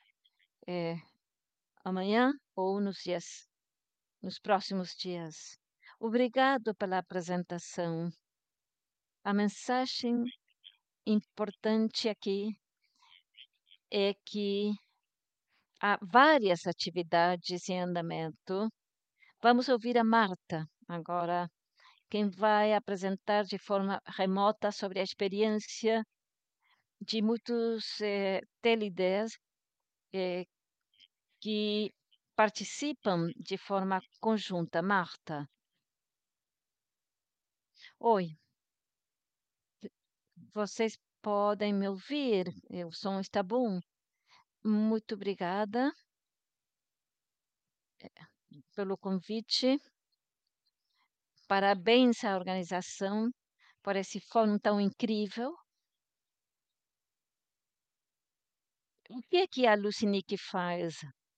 amanhã ou nos próximos dias. Obrigado pela apresentação. A mensagem importante aqui é que há várias atividades em andamento. Vamos ouvir a Marta agora, quem vai apresentar de forma remota sobre a experiência de muitos TLDs que participam de forma conjunta. Marta. Oi, vocês podem me ouvir? O som está bom? Muito obrigada pelo convite. Parabéns à organização por esse fórum tão incrível. O que a Lucinic faz?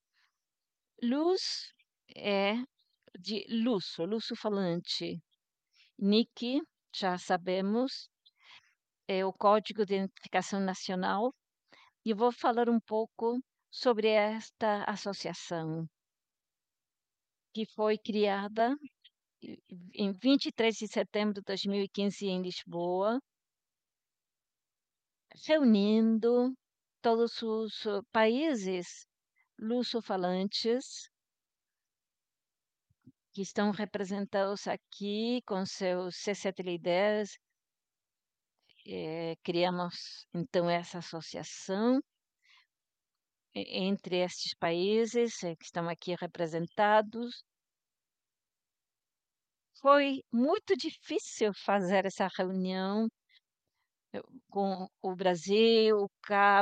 Luz é de luso falante. NIC, já sabemos, é o Código de Identificação Nacional, e vou falar um pouco sobre esta associação, que foi criada em 23 de setembro de 2015 em Lisboa, reunindo todos os países lusofalantes que estão representados aqui com seus CCTLDs. Criamos, então, essa associação entre estes países que estão aqui representados. Foi muito difícil fazer essa reunião com o Brasil,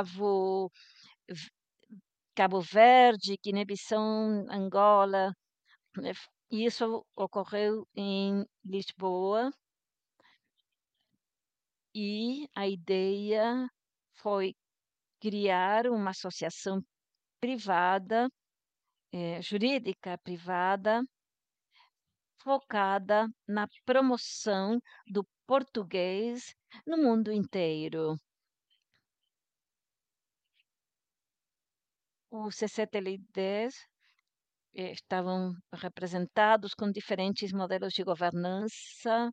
Cabo Verde, Guiné-Bissau, Angola. Isso ocorreu em Lisboa e a ideia foi criar uma associação privada, jurídica privada, focada na promoção do português no mundo inteiro. Os CCTLDs estavam representados com diferentes modelos de governança,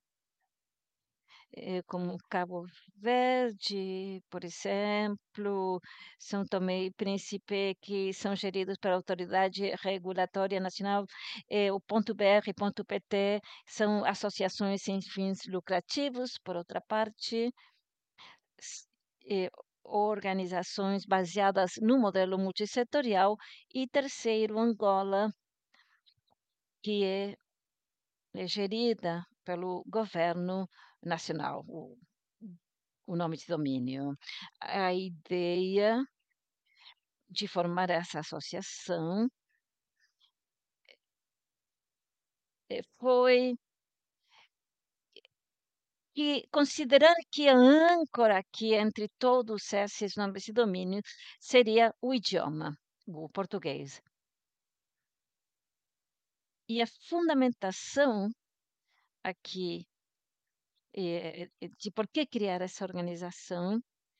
como Cabo Verde, por exemplo, São Tomé e Príncipe, que são geridos pela Autoridade Regulatória Nacional, o .br e .pt são associações sem fins lucrativos, por outra parte, organizações baseadas no modelo multissetorial, e terceiro, Angola, que é gerida pelo governo nacional, o nome de domínio. A ideia de formar essa associação foi que considerar que a âncora aqui entre todos esses nomes de domínio seria o idioma, o português. E a fundamentação aqui de por que criar essa organização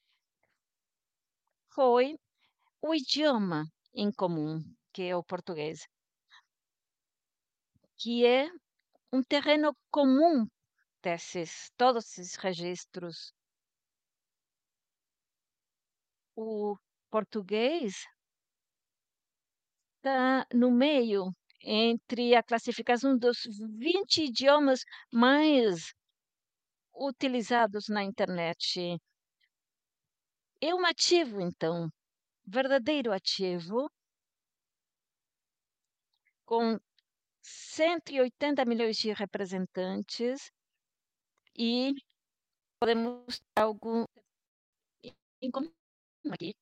foi o idioma em comum, que é o português, que é um terreno comum todos esses registros. O português está no meio entre a classificação dos 20 idiomas mais utilizados na internet. É um ativo, então, verdadeiro ativo, com 180 milhões de representantes, e podemos ter algo em comum aqui,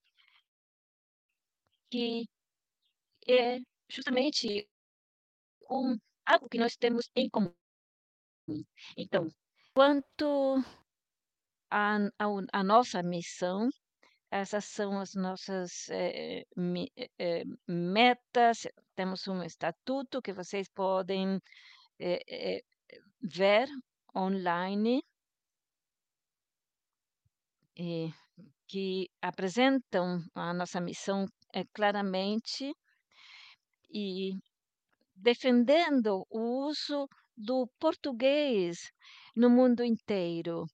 que é justamente algo que nós temos em comum. Então, quanto à nossa missão, essas são as nossas, metas. Temos um estatuto que vocês podem, eh eh, ver online, eh, que apresentam a nossa missão, claramente, e defendendo o uso do português no mundo inteiro.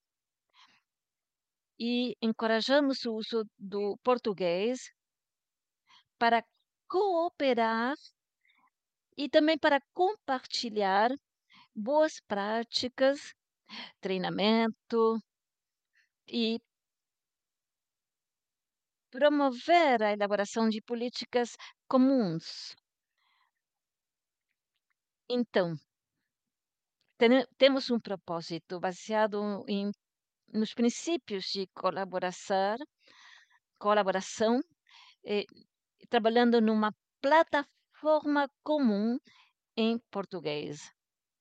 E encorajamos o uso do português para cooperar e também para compartilhar boas práticas, treinamento e promover a elaboração de políticas comuns. Então, temos um propósito baseado nos princípios de colaboração, eh, trabalhando numa plataforma comum em português.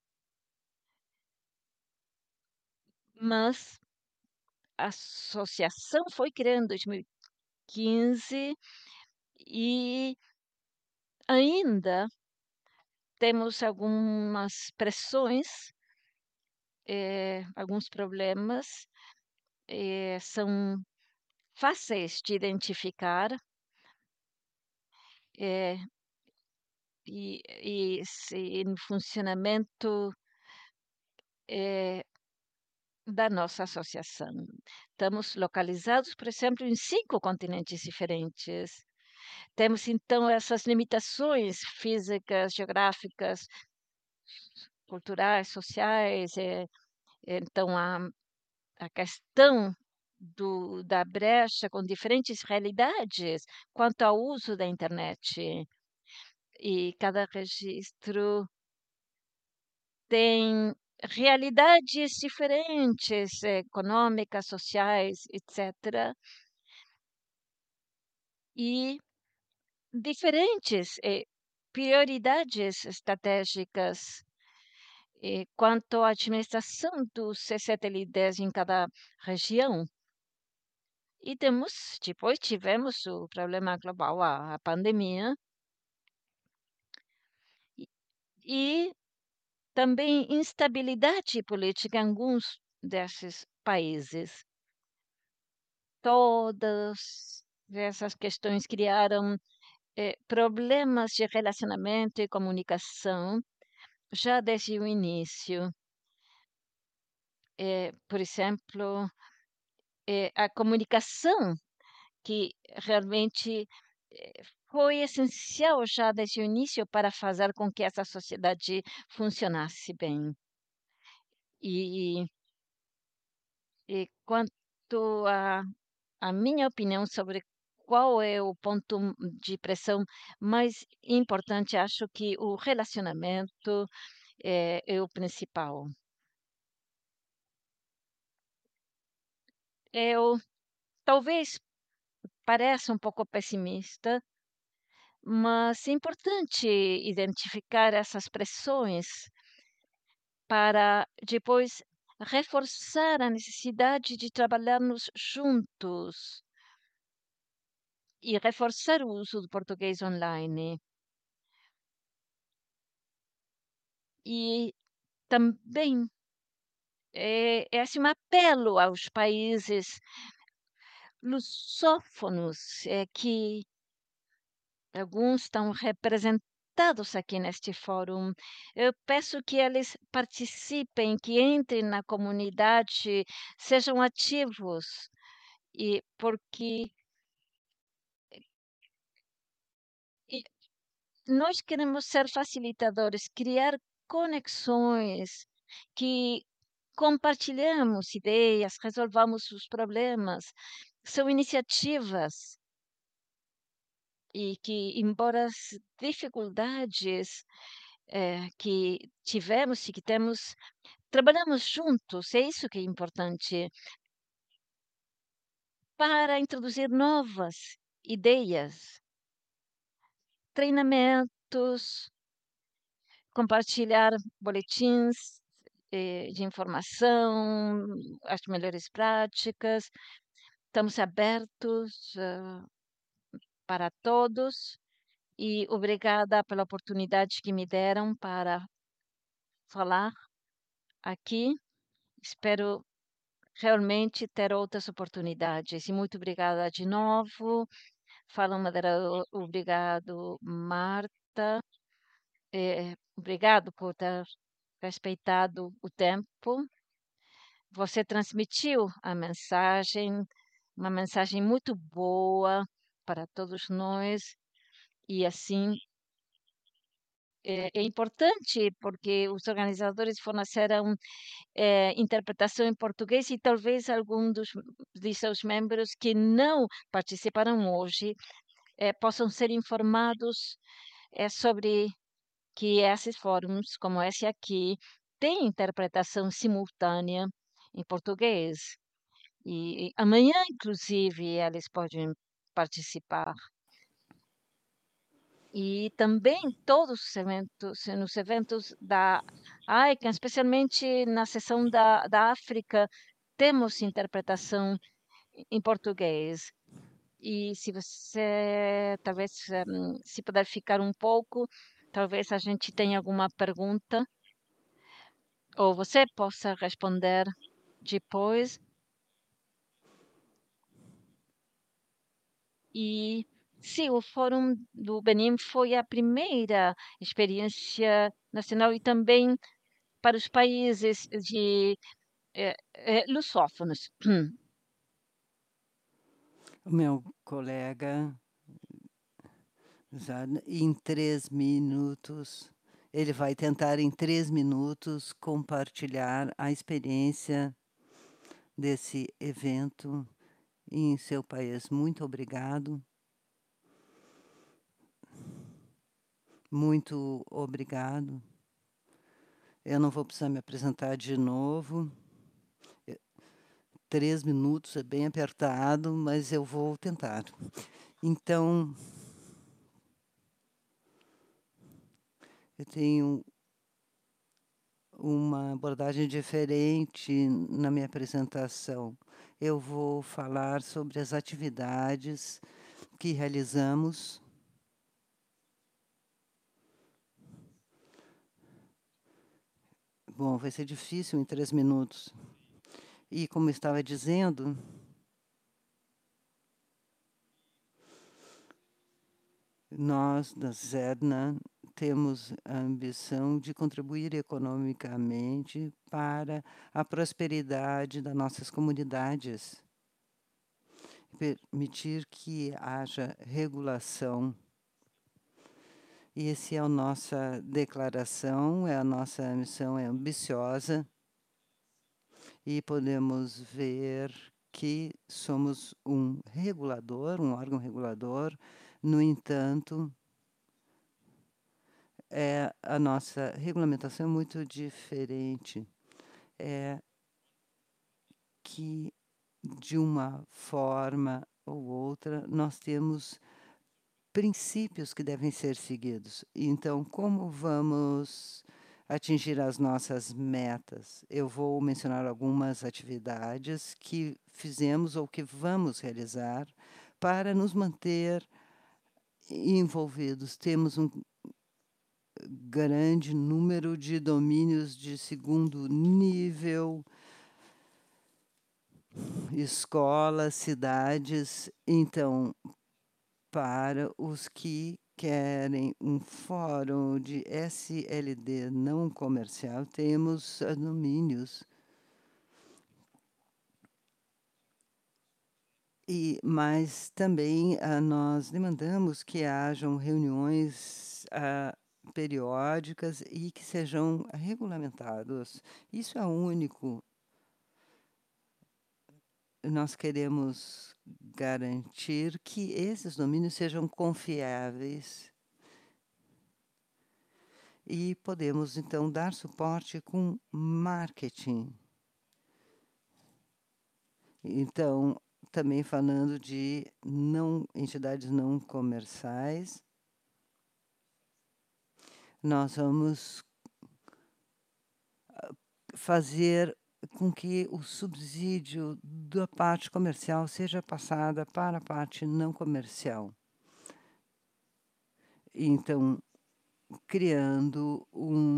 Mas a associação foi criada em 2015 e ainda temos algumas pressões, alguns problemas, são fáceis de identificar, eh, no funcionamento, eh, da nossa associação. Estamos localizados, por exemplo, em 5 continentes diferentes. Temos, então, essas limitações físicas, geográficas, culturais, sociais, então a questão da brecha com diferentes realidades quanto ao uso da internet. E cada registro tem realidades diferentes, econômicas, sociais, etcétera, e diferentes, prioridades estratégicas, quanto à administração dos CCTLDs em cada região. E depois tivemos o problema global, a pandemia, e e também instabilidade política em alguns desses países. Todas essas questões criaram, problemas de relacionamento e comunicação já desde o início. Por exemplo, a comunicação que realmente, foi essencial já desde o início para fazer com que essa sociedade funcionasse bem. E quanto à minha opinião sobre qual é o ponto de pressão mais importante, acho que o relacionamento é o principal. Eu talvez pareça um pouco pessimista, mas é importante identificar essas pressões para depois reforçar a necessidade de trabalharmos juntos e reforçar o uso do português online. E também é assim, um apelo aos países lusófonos, que alguns estão representados aqui neste fórum. Eu peço que eles participem, que entrem na comunidade, sejam ativos, e porque e nós queremos ser facilitadores, criar conexões, que compartilhamos ideias, resolvamos os problemas. São iniciativas e que, embora as dificuldades, que tivemos e que temos, trabalhamos juntos, é isso que é importante. para introduzir novas ideias, treinamentos, compartilhar boletins, de informação, as melhores práticas. Estamos abertos, para todos e obrigada pela oportunidade que me deram para falar aqui. Espero realmente ter outras oportunidades e muito obrigada de novo. Fala Madeira, obrigado, Marta. Obrigado por ter respeitado o tempo. Você transmitiu a mensagem, uma mensagem muito boa para todos nós e assim é importante porque os organizadores forneceram interpretação em português e talvez algum de seus membros que não participaram hoje possam ser informados sobre que esses fóruns, como esse aqui, têm interpretação simultânea em português. E amanhã, inclusive, eles podem participar. E também todos os eventos, nos eventos da ICANN, especialmente na seção da África, temos interpretação em português. E se você, talvez, se puder ficar um pouco, talvez a gente tenha alguma pergunta, ou você possa responder depois. E sim, o Fórum do Benin foi a primeira experiência nacional e também para os países de lusófonos. O meu colega, já em 3 minutos, ele vai tentar em 3 minutos compartilhar a experiência desse evento em seu país. Muito obrigado. Muito obrigado. Eu não vou precisar me apresentar de novo. 3 minutos é bem apertado, mas eu vou tentar. Então, eu tenho uma abordagem diferente na minha apresentação. Eu vou falar sobre as atividades que realizamos. Bom, vai ser difícil em 3 minutos. E como eu estava dizendo, nós da ZEDNA temos a ambição de contribuir economicamente para a prosperidade das nossas comunidades, permitir que haja regulação. E essa é a nossa declaração, a nossa missão é ambiciosa e podemos ver que somos um regulador, um órgão regulador. No entanto, a nossa regulamentação é muito diferente. É que, de uma forma ou outra, nós temos princípios que devem ser seguidos. Então, como vamos atingir as nossas metas? Eu vou mencionar algumas atividades que fizemos ou que vamos realizar para nos manter envolvidos. Temos um grande número de domínios de segundo nível, escolas, cidades. Então, para os que querem um fórum de SLD não comercial, temos domínios. Mas também nós demandamos que hajam reuniões periódicas e que sejam regulamentados. Isso é único. Nós queremos garantir que esses domínios sejam confiáveis e podemos, então, dar suporte com marketing. Então, também falando de entidades não comerciais. Nós vamos fazer com que o subsídio da parte comercial seja passada para a parte não comercial. Então, criando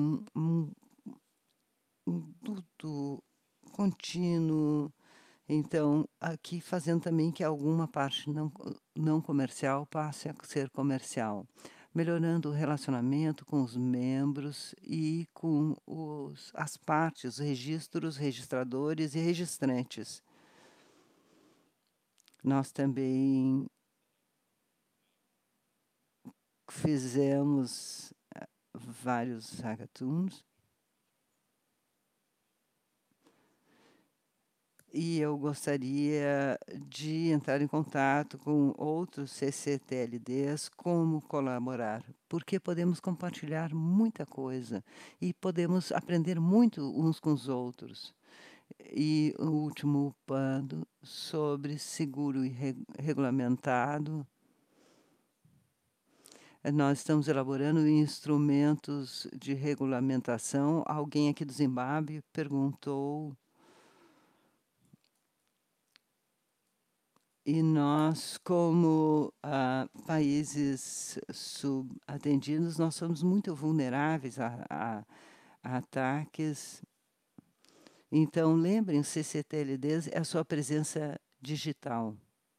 um duto contínuo. Então, aqui fazendo também que alguma parte não comercial passe a ser comercial, melhorando o relacionamento com os membros e com as partes, os registros, registradores e registrantes. Nós também fizemos vários hackathons. E eu gostaria de entrar em contato com outros CCTLDs, como colaborar, porque podemos compartilhar muita coisa e podemos aprender muito uns com os outros. E o último ponto sobre seguro e regulamentado. Nós estamos elaborando instrumentos de regulamentação. Alguém aqui do Zimbábue perguntou. E nós, como países subatendidos, nós somos muito vulneráveis a ataques. Então, lembrem, CCTLDs é a sua presença digital.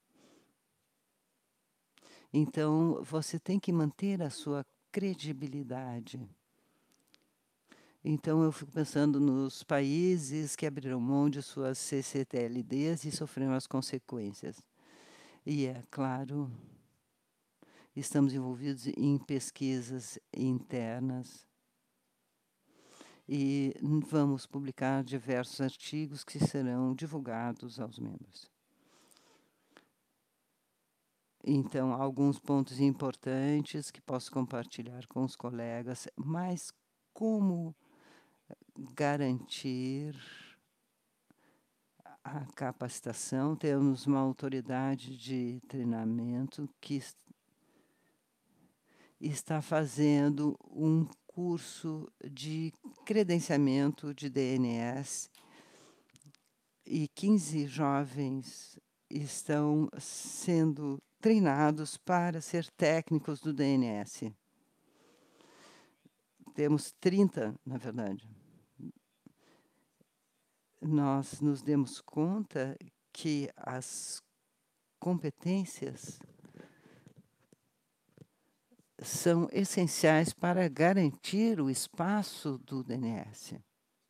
Então, você tem que manter a sua credibilidade. Então, eu fico pensando nos países que abriram mão de suas CCTLDs e sofreram as consequências. E é claro, estamos envolvidos em pesquisas internas e vamos publicar diversos artigos que serão divulgados aos membros. Então, alguns pontos importantes que posso compartilhar com os colegas, mas como garantir a capacitação? Temos uma autoridade de treinamento que está fazendo um curso de credenciamento de DNS e 15 jovens estão sendo treinados para ser técnicos do DNS. Temos 30, na verdade. Nós nos demos conta que as competências são essenciais para garantir o espaço do DNS.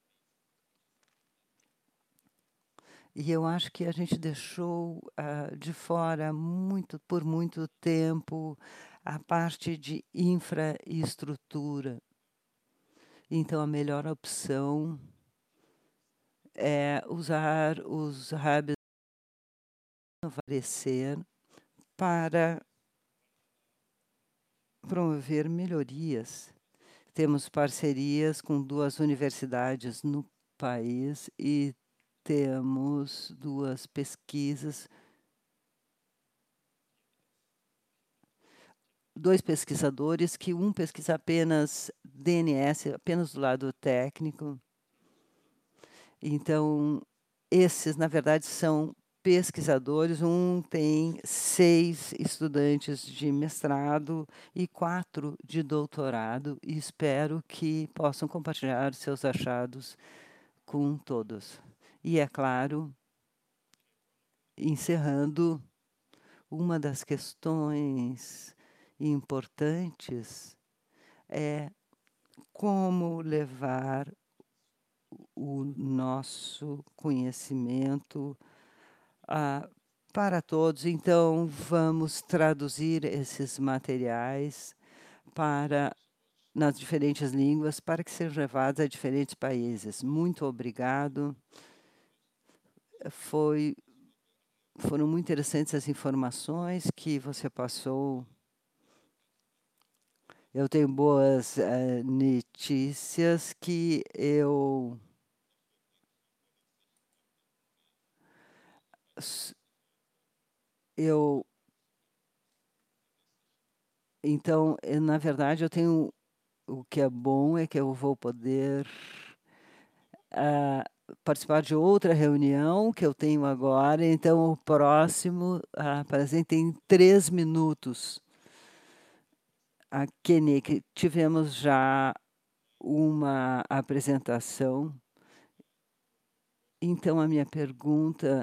E eu acho que a gente deixou de fora por muito tempo a parte de infraestrutura. Então, a melhor opção é usar os hubs aparecer para promover melhorias. Temos parcerias com 2 universidades no país e temos 2 pesquisas. 2 pesquisadores, que um pesquisa apenas DNS, apenas do lado técnico. Então, esses, na verdade, são pesquisadores. Um tem 6 estudantes de mestrado e 4 de doutorado, e espero que possam compartilhar seus achados com todos. E, é claro, encerrando, uma das questões importantes é como levar o nosso conhecimento para todos. Então, vamos traduzir esses materiais nas diferentes línguas para que sejam levados a diferentes países. Muito obrigado. Foram muito interessantes as informações que você passou. Eu tenho boas notícias que eu então, na verdade, eu tenho o que é bom é que eu vou poder, ah, participar de outra reunião que eu tenho agora, então o próximo, parece tem 3 minutos. A Keni, que tivemos já uma apresentação, então a minha pergunta: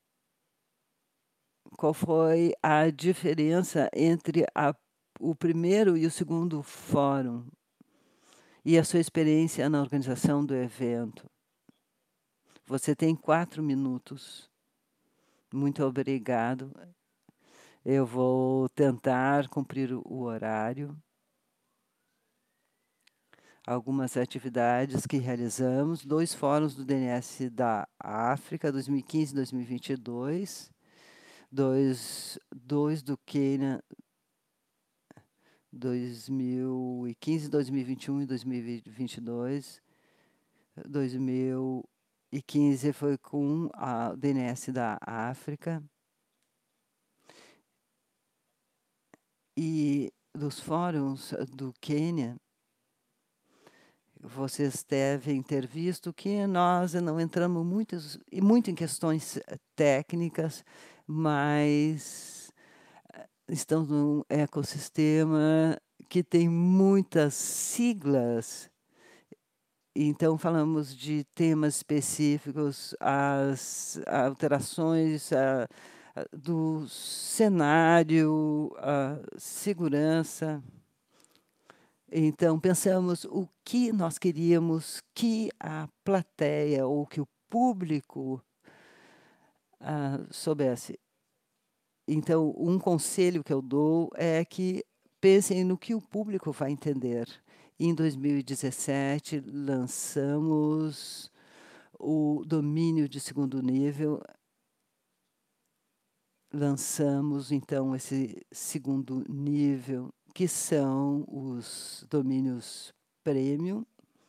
qual foi a diferença entre o primeiro e o segundo fórum? E a sua experiência na organização do evento? Você tem 4 minutos. Muito obrigado. Eu vou tentar cumprir o horário. Algumas atividades que realizamos, 2 fóruns do DNS da África, 2015 e 2022, dois do Quênia, 2015, 2021 e 2022. 2015 foi com a DNS da África. E dos fóruns do Quênia, vocês devem ter visto que nós não entramos muito em questões técnicas, mas estamos num ecossistema que tem muitas siglas. Então, falamos de temas específicos, as alterações do cenário, a segurança. Então, pensamos o que nós queríamos que a plateia ou que o público soubesse. Então, um conselho que eu dou é que pensem no que o público vai entender. Em 2017, lançamos o domínio de segundo nível. Lançamos, então, esse segundo nível, que são os domínios premium.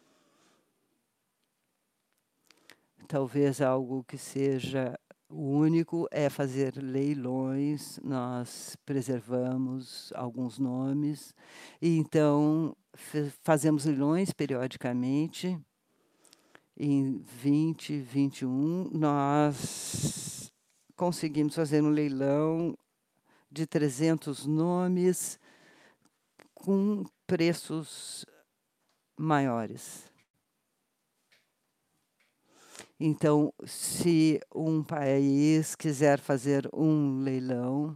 Talvez algo que seja único é fazer leilões. Nós preservamos alguns nomes, e então fazemos leilões periodicamente. Em 2021, nós conseguimos fazer um leilão de 300 nomes com preços maiores. Então, se um país quiser fazer um leilão,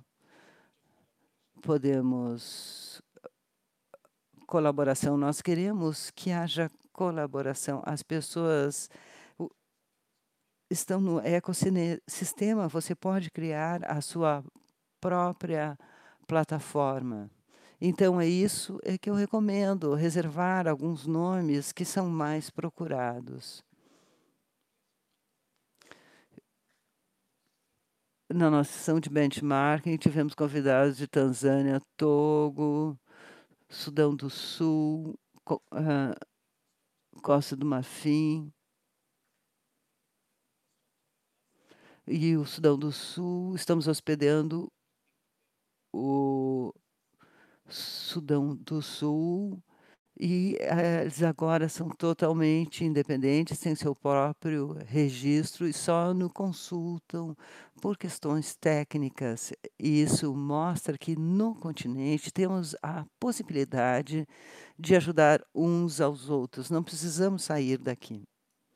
podemos colaboração. Nós queremos que haja colaboração. As pessoas estão no ecossistema, você pode criar a sua própria plataforma. Então, é isso que eu recomendo, reservar alguns nomes que são mais procurados. Na nossa sessão de benchmarking, tivemos convidados de Tanzânia, Togo, Sudão do Sul, Costa do Marfim e o Sudão do Sul. Estamos hospedando o Sudão do Sul, e eles agora são totalmente independentes, têm seu próprio registro e só nos consultam por questões técnicas. E isso mostra que no continente temos a possibilidade de ajudar uns aos outros, não precisamos sair daqui.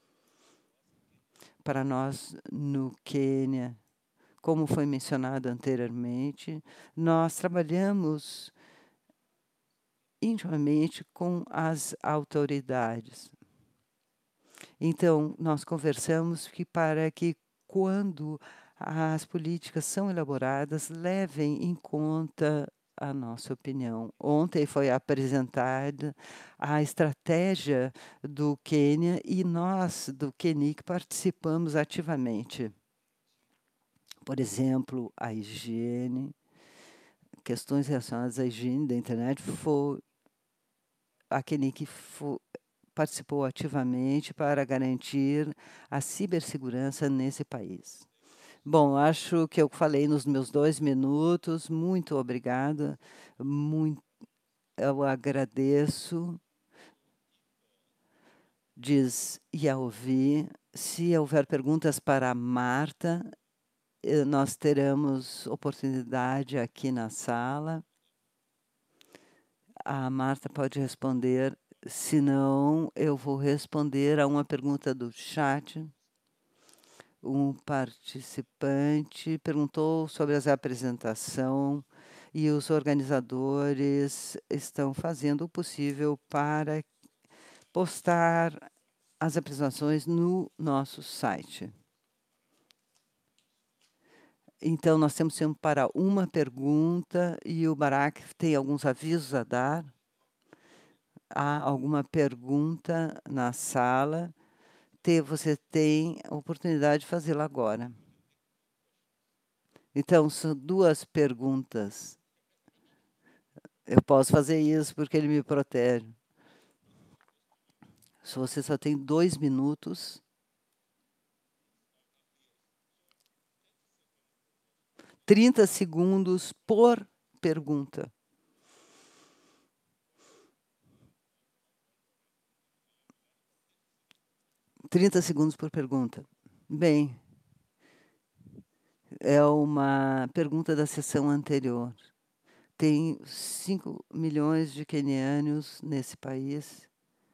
Para nós, no Quênia, como foi mencionado anteriormente, nós trabalhamos intimamente com as autoridades. Então, nós conversamos para que, quando as políticas são elaboradas, levem em conta a nossa opinião. Ontem foi apresentada a estratégia do Quênia e nós, do QNIC, participamos ativamente. Por exemplo, a higiene, questões relacionadas à higiene da internet, a QNIC participou ativamente para garantir a cibersegurança nesse país. Bom, acho que eu falei nos meus 2 minutos. Muito obrigada. Mui eu agradeço. Diz Yauvi. Se houver perguntas para a Marta, nós teremos oportunidade aqui na sala. A Marta pode responder, se não, eu vou responder a uma pergunta do chat. Um participante perguntou sobre as apresentação e os organizadores estão fazendo o possível para postar as apresentações no nosso site. Então, nós temos tempo para uma pergunta e o Barak tem alguns avisos a dar. Há alguma pergunta na sala? Você tem a oportunidade de fazê-la agora. Então, são 2 perguntas. Eu posso fazer isso porque ele me protege. Se você só tem 2 minutos. 30 segundos por pergunta. Trinta segundos por pergunta. Bem, é uma pergunta da sessão anterior. Tem 5 milhões de quenianos nesse país.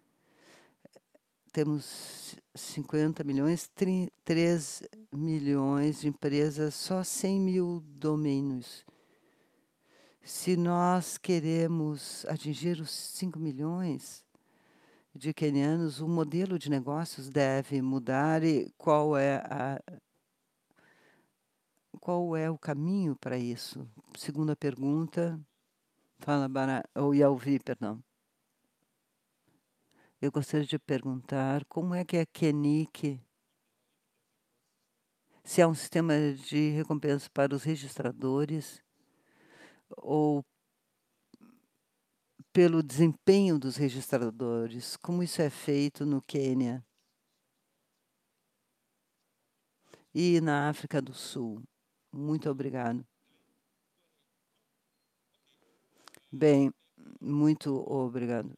Temos 50 milhões, 3 milhões de empresas, só 100 mil domínios. Se nós queremos atingir os 5 milhões de quenianos, o modelo de negócios deve mudar e qual é o caminho para isso? Segunda pergunta, fala ou Yauvi, perdão. Eu gostaria de perguntar como é que a Kenick, se há um sistema de recompensa para os registradores ou pelo desempenho dos registradores, como isso é feito no Quênia e na África do Sul. Muito obrigado. Bem, muito obrigado.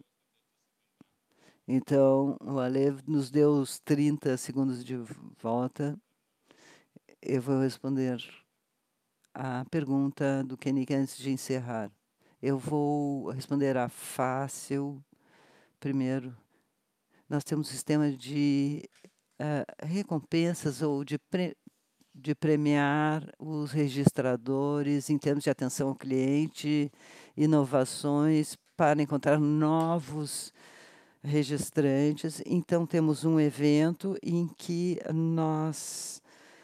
Então, o Ale nos deu os 30 segundos de volta. Eu vou responder a pergunta do Kenick antes de encerrar. Eu vou responder a fácil primeiro. Nós temos um sistema de recompensas ou de premiar os registradores em termos de atenção ao cliente, inovações para encontrar novos registrantes. Então, temos um evento em que nós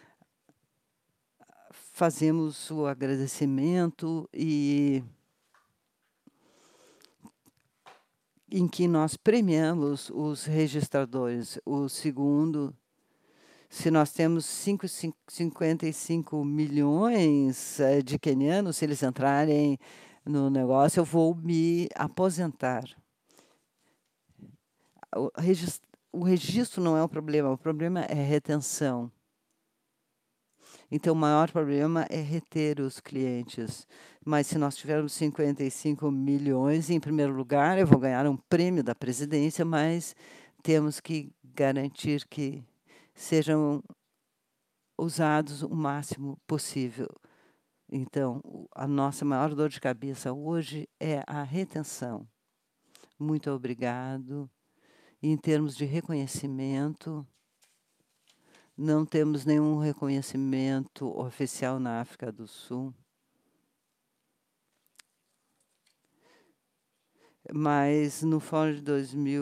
fazemos o agradecimento e em que nós premiamos os registradores. O segundo, se nós temos 55 milhões de quenianos, se eles entrarem no negócio, eu vou me aposentar. O registro não é o problema é retenção. Então, o maior problema é reter os clientes. Mas se nós tivermos 55 milhões, em primeiro lugar, eu vou ganhar um prêmio da presidência, mas temos que garantir que sejam usados o máximo possível. Então, a nossa maior dor de cabeça hoje é a retenção. Muito obrigado. Em termos de reconhecimento, não temos nenhum reconhecimento oficial na África do Sul. Mas no Fórum de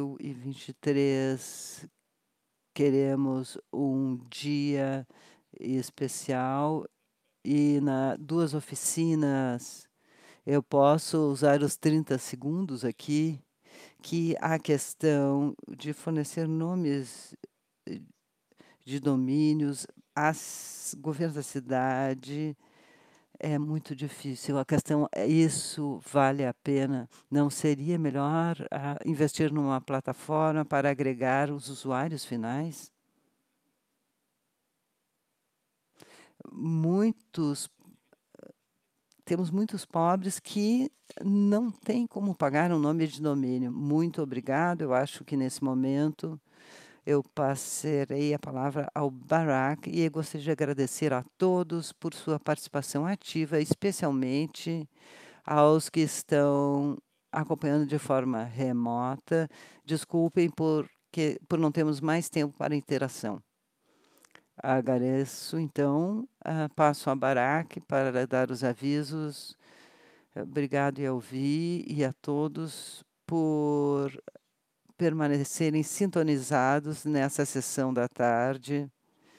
2023 queremos um dia especial e 2 oficinas. Eu posso usar os 30 segundos aqui, que a questão de fornecer nomes de domínios, as governos da cidade, é muito difícil. A questão é isso vale a pena? Não seria melhor investir numa plataforma para agregar os usuários finais? temos muitos pobres que não têm como pagar um nome de domínio. Muito obrigado. Eu acho que nesse momento eu passarei a palavra ao Barak e eu gostaria de agradecer a todos por sua participação ativa, especialmente aos que estão acompanhando de forma remota. Desculpem por não termos mais tempo para interação. Agradeço, então, passo a Barak para dar os avisos. Obrigado, Elvi, e a todos por permanecerem sintonizados nessa sessão da tarde.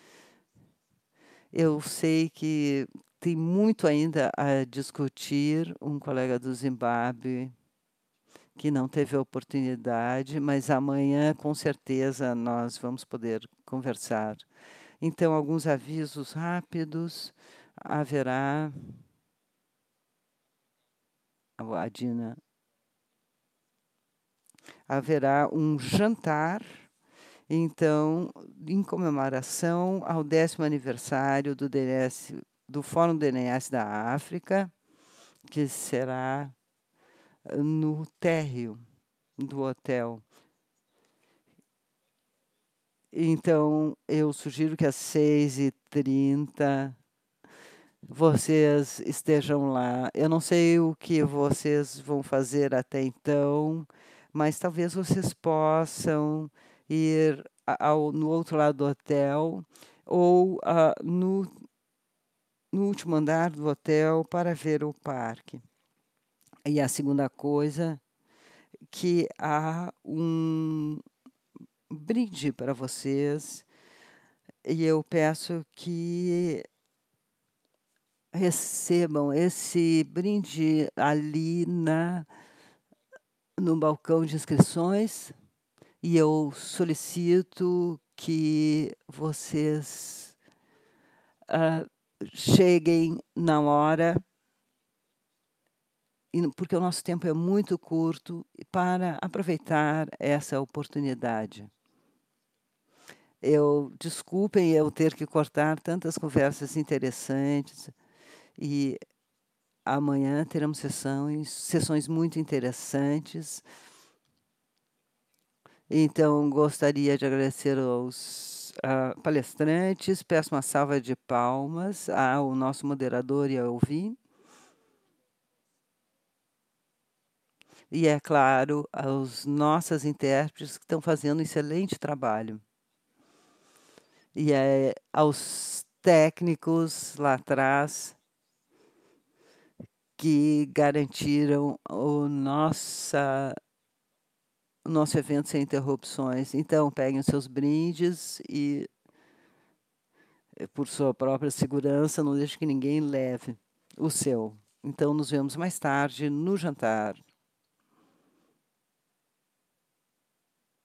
Eu sei que tem muito ainda a discutir, um colega do Zimbábue que não teve a oportunidade, mas amanhã, com certeza, nós vamos poder conversar. Então, alguns avisos rápidos. Haverá a Dina. Haverá um jantar, então, em comemoração ao 10º aniversário do DNS, do Fórum DNS da África, que será no térreo do hotel. Então, eu sugiro que às 6h30 vocês estejam lá. Eu não sei o que vocês vão fazer até então, mas talvez vocês possam ir no outro lado do hotel ou no último andar do hotel para ver o parque. E a segunda coisa, que há um brinde para vocês e eu peço que recebam esse brinde ali no balcão de inscrições e eu solicito que vocês cheguem na hora, porque o nosso tempo é muito curto para aproveitar essa oportunidade. Desculpem eu ter que cortar tantas conversas interessantes e amanhã teremos sessões muito interessantes. Então, gostaria de agradecer aos palestrantes, peço uma salva de palmas ao nosso moderador e ao Elvi. E, é claro, aos nossos intérpretes que estão fazendo um excelente trabalho. E aos técnicos lá atrás que garantiram o nosso evento sem interrupções. Então, peguem os seus brindes e, por sua própria segurança, não deixe que ninguém leve o seu. Então, nos vemos mais tarde no jantar.